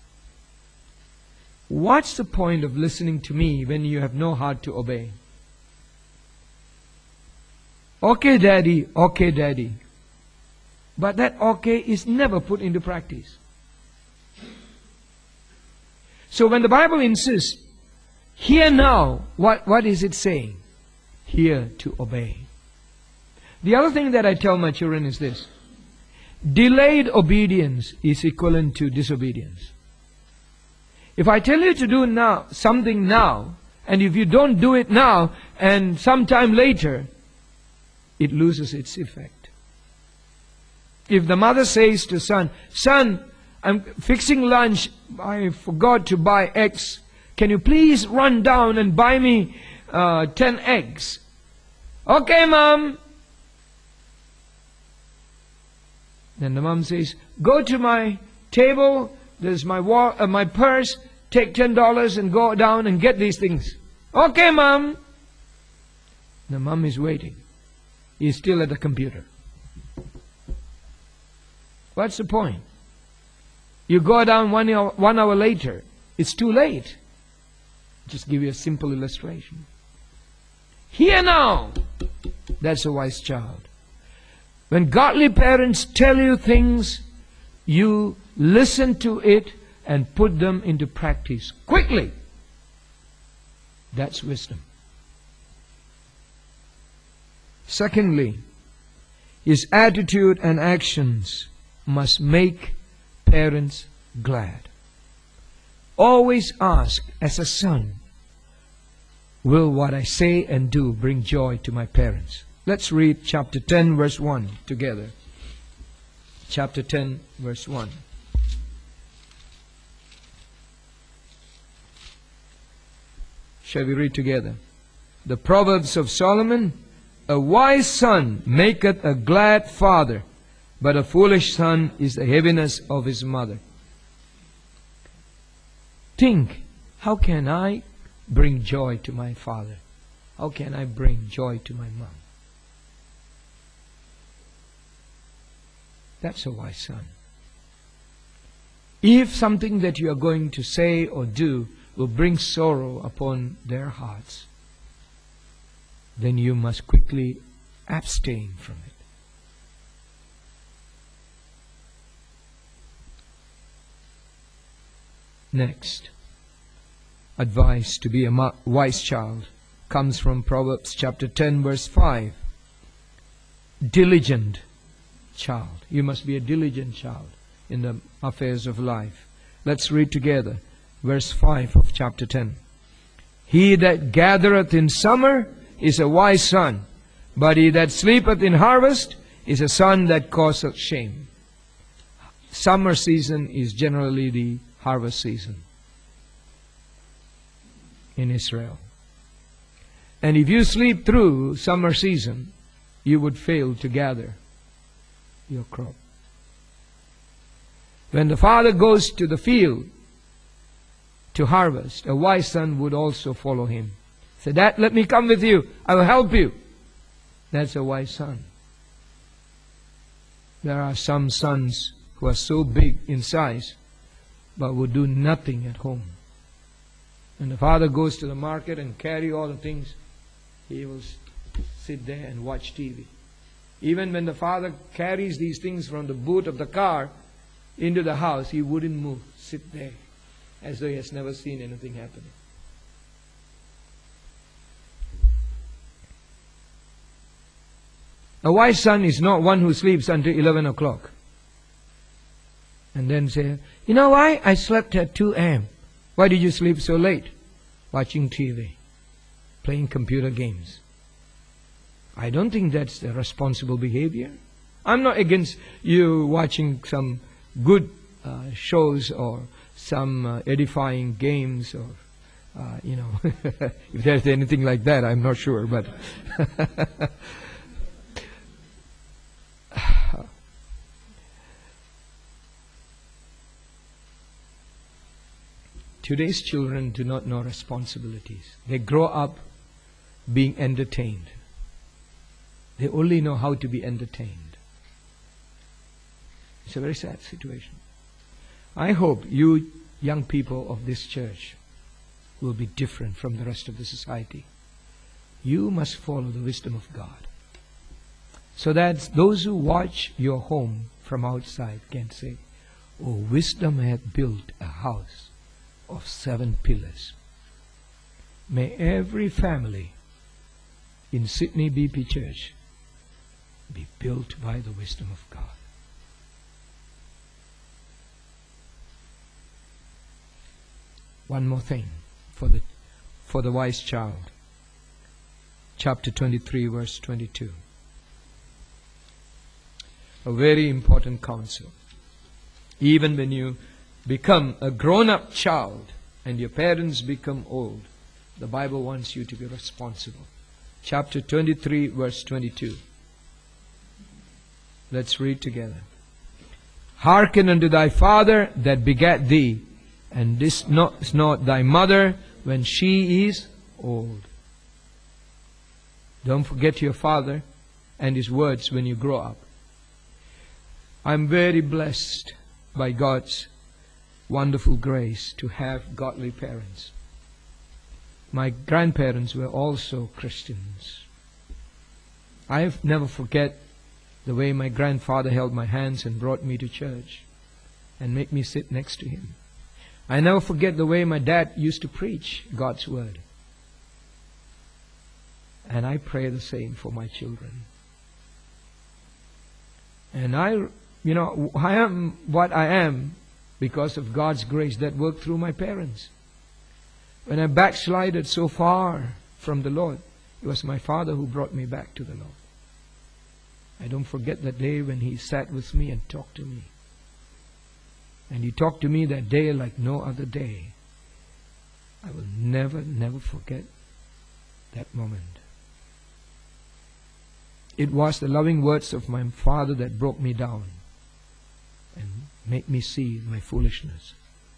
What's the point of listening to me when you have no heart to obey? Okay, daddy, okay, daddy. But that okay is never put into practice. So when the Bible insists, hear now, what, what is it saying? Hear to obey. The other thing that I tell my children is this. Delayed obedience is equivalent to disobedience. If I tell you to do now something now, and if you don't do it now, and sometime later, it loses its effect. If the mother says to son, son, I'm fixing lunch, I forgot to buy eggs. Can you please run down and buy me uh, ten eggs? Okay, mom. Then the mom says, go to my table, there's my wa- uh, my purse, take ten dollars and go down and get these things. Okay, mom. The mom is waiting. He's still at the computer. What's the point? You go down one hour, one hour later. It's too late. Just give you a simple illustration. Here now. That's a wise child. When godly parents tell you things, you listen to it and put them into practice quickly. That's wisdom. Secondly, his attitude and actions must make parents glad. Always ask as a son, will what I say and do bring joy to my parents? Let's read chapter ten, verse one together. Chapter ten, verse one. Shall we read together? The Proverbs of Solomon, a wise son maketh a glad father, but a foolish son is the heaviness of his mother. Think, how can I bring joy to my father? How can I bring joy to my mom? That's a wise son. If something that you are going to say or do will bring sorrow upon their hearts, then you must quickly abstain from it. Next, advice to be a wise child comes from Proverbs chapter ten, verse five. Diligent child. You must be a diligent child in the affairs of life. Let's read together verse five of chapter ten. He that gathereth in summer is a wise son, but he that sleepeth in harvest is a son that causeth shame. Summer season is generally the harvest season in Israel. And if you sleep through summer season, you would fail to gather your crop. When the father goes to the field to harvest, a wise son would also follow him. Say, Dad, let me come with you. I will help you. That's a wise son. There are some sons who are so big in size, but will do nothing at home. When the father goes to the market and carry all the things, he will sit there and watch T V. Even when the father carries these things from the boot of the car into the house, he wouldn't move, sit there, as though he has never seen anything happening. A wise son is not one who sleeps until eleven o'clock. And then say, you know why? I slept at two a.m. Why did you sleep so late? Watching T V, playing computer games. I don't think that's the responsible behavior. I'm not against you watching some good uh, shows or some uh, edifying games or, uh, you know, if there's anything like that, I'm not sure, but... Today's children do not know responsibilities. They grow up being entertained. They only know how to be entertained. It's a very sad situation. I hope you young people of this church will be different from the rest of the society. You must follow the wisdom of God, so that those who watch your home from outside can say, oh, wisdom hath built a house of seven pillars. May every family in Sydney B P Church be built by the wisdom of God. One more thing for the for the wise child. Chapter twenty-three, verse twenty-two. A very important counsel. Even when you become a grown-up child and your parents become old, the Bible wants you to be responsible. Chapter twenty-three, verse twenty-two. Let's read together. Hearken unto thy father that begat thee, and this not, is not thy mother when she is old. Don't forget your father and his words when you grow up. I'm very blessed by God's wonderful grace to have godly parents. My grandparents were also Christians. I'll never forget the way my grandfather held my hands and brought me to church and made me sit next to him. I never forget the way my dad used to preach God's word. And I pray the same for my children. And I, you know, I am what I am because of God's grace that worked through my parents. When I backslided so far from the Lord, it was my father who brought me back to the Lord. I don't forget that day when he sat with me and talked to me. And he talked to me that day like no other day. I will never, never forget that moment. It was the loving words of my father that broke me down and made me see my foolishness.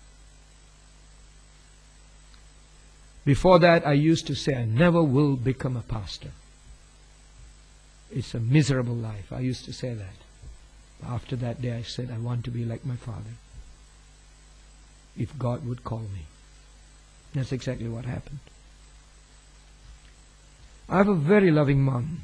Before that, I used to say, I never will become a pastor. It's a miserable life. I used to say that. After that day, I said, I want to be like my father. If God would call me. That's exactly what happened. I have a very loving mom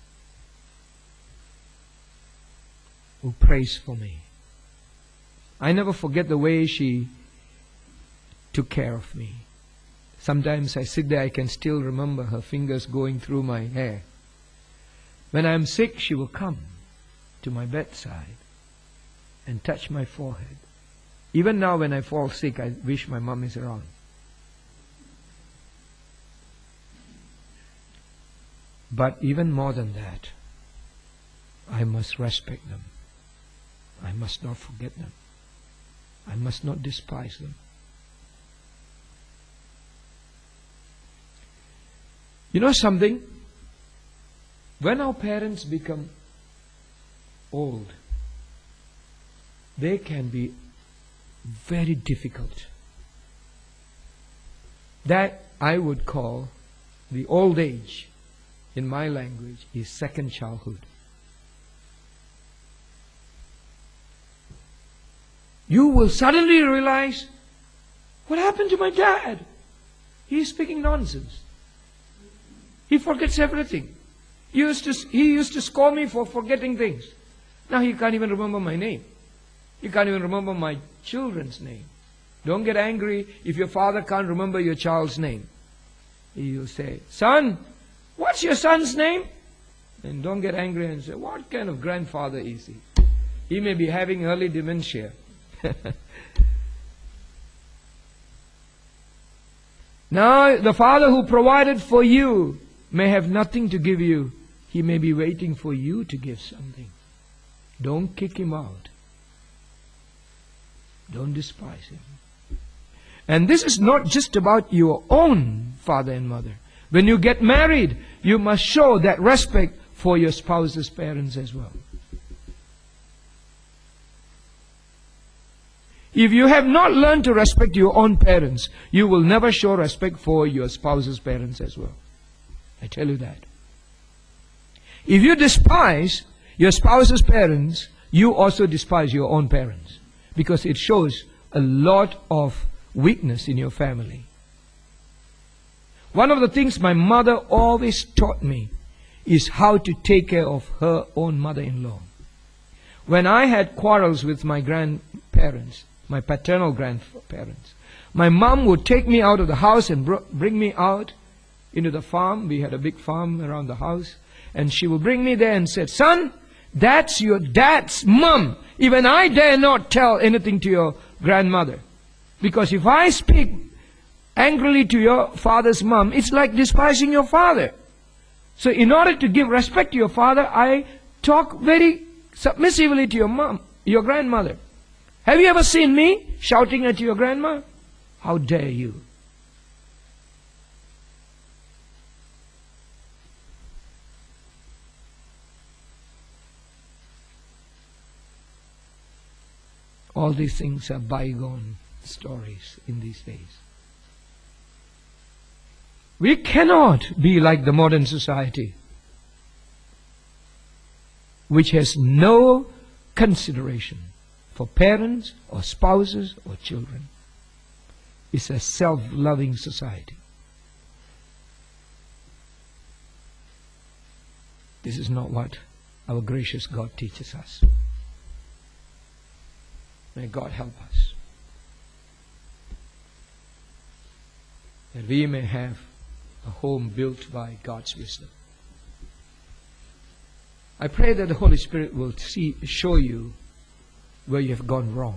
who prays for me. I never forget the way she took care of me. Sometimes I sit there, I can still remember her fingers going through my hair. When I am sick, she will come to my bedside and touch my forehead. Even now when I fall sick, I wish my mom is around. But even more than that, I must respect them. I must not forget them. I must not despise them. You know something? When our parents become old, they can be very difficult. That I would call the old age, in my language, is second childhood. You will suddenly realize, what happened to my dad? He's speaking nonsense. He forgets everything. He used to, he used to scold me for forgetting things. Now he can't even remember my name. He can't even remember my children's name. Don't get angry if your father can't remember your child's name. He will say, son, what's your son's name? And don't get angry and say, what kind of grandfather is he? He may be having early dementia. Now, the father who provided for you may have nothing to give you. He may be waiting for you to give something. Don't kick him out. Don't despise him. And this is not just about your own father and mother. When you get married, you must show that respect for your spouse's parents as well. If you have not learned to respect your own parents, you will never show respect for your spouse's parents as well. I tell you that. If you despise your spouse's parents, you also despise your own parents. Because it shows a lot of weakness in your family. One of the things my mother always taught me is how to take care of her own mother-in-law. When I had quarrels with my grandparents, my paternal grandparents, my mom would take me out of the house and br- bring me out into the farm. We had a big farm around the house. And she would bring me there and said, son, that's your dad's mom. Even I dare not tell anything to your grandmother. Because if I speak angrily to your father's mom, it's like despising your father. So in order to give respect to your father, I talk very submissively to your mom, your grandmother. Have you ever seen me shouting at your grandma? How dare you? All these things are bygone stories in these days. We cannot be like the modern society, which has no consideration for parents or spouses or children. It's a self-loving society. This is not what our gracious God teaches us. May God help us, that we may have a home built by God's wisdom. I pray that the Holy Spirit will see, show you where you have gone wrong,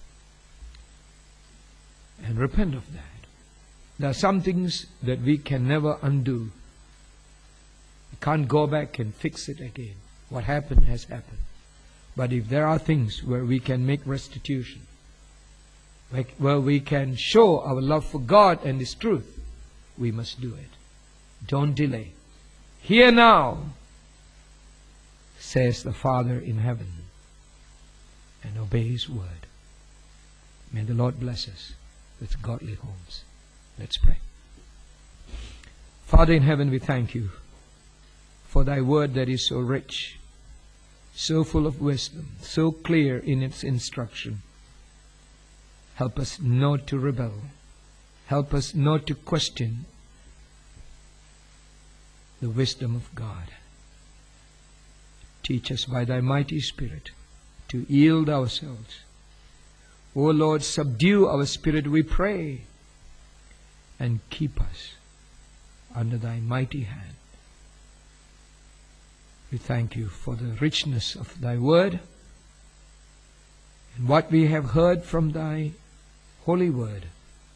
and repent of that. There are some things that we can never undo. We can't go back and fix it again. What happened has happened. But if there are things where we can make restitution, where we can show our love for God and His truth, we must do it. Don't delay. Hear now, says the Father in heaven, and obey His word. May the Lord bless us with godly homes. Let's pray. Father in heaven, we thank You for Thy word that is so rich, so full of wisdom, so clear in its instruction. Help us not to rebel. Help us not to question the wisdom of God. Teach us by Thy mighty Spirit to yield ourselves. O Lord, subdue our spirit, we pray, and keep us under Thy mighty hand. We thank You for the richness of Thy word, and what we have heard from Thy holy word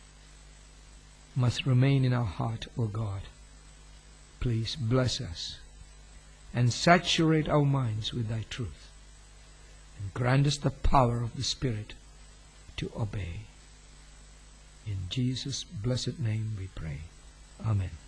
must remain in our heart, O God. Please bless us and saturate our minds with Thy truth, and grant us the power of the Spirit to obey. In Jesus' blessed name we pray. Amen.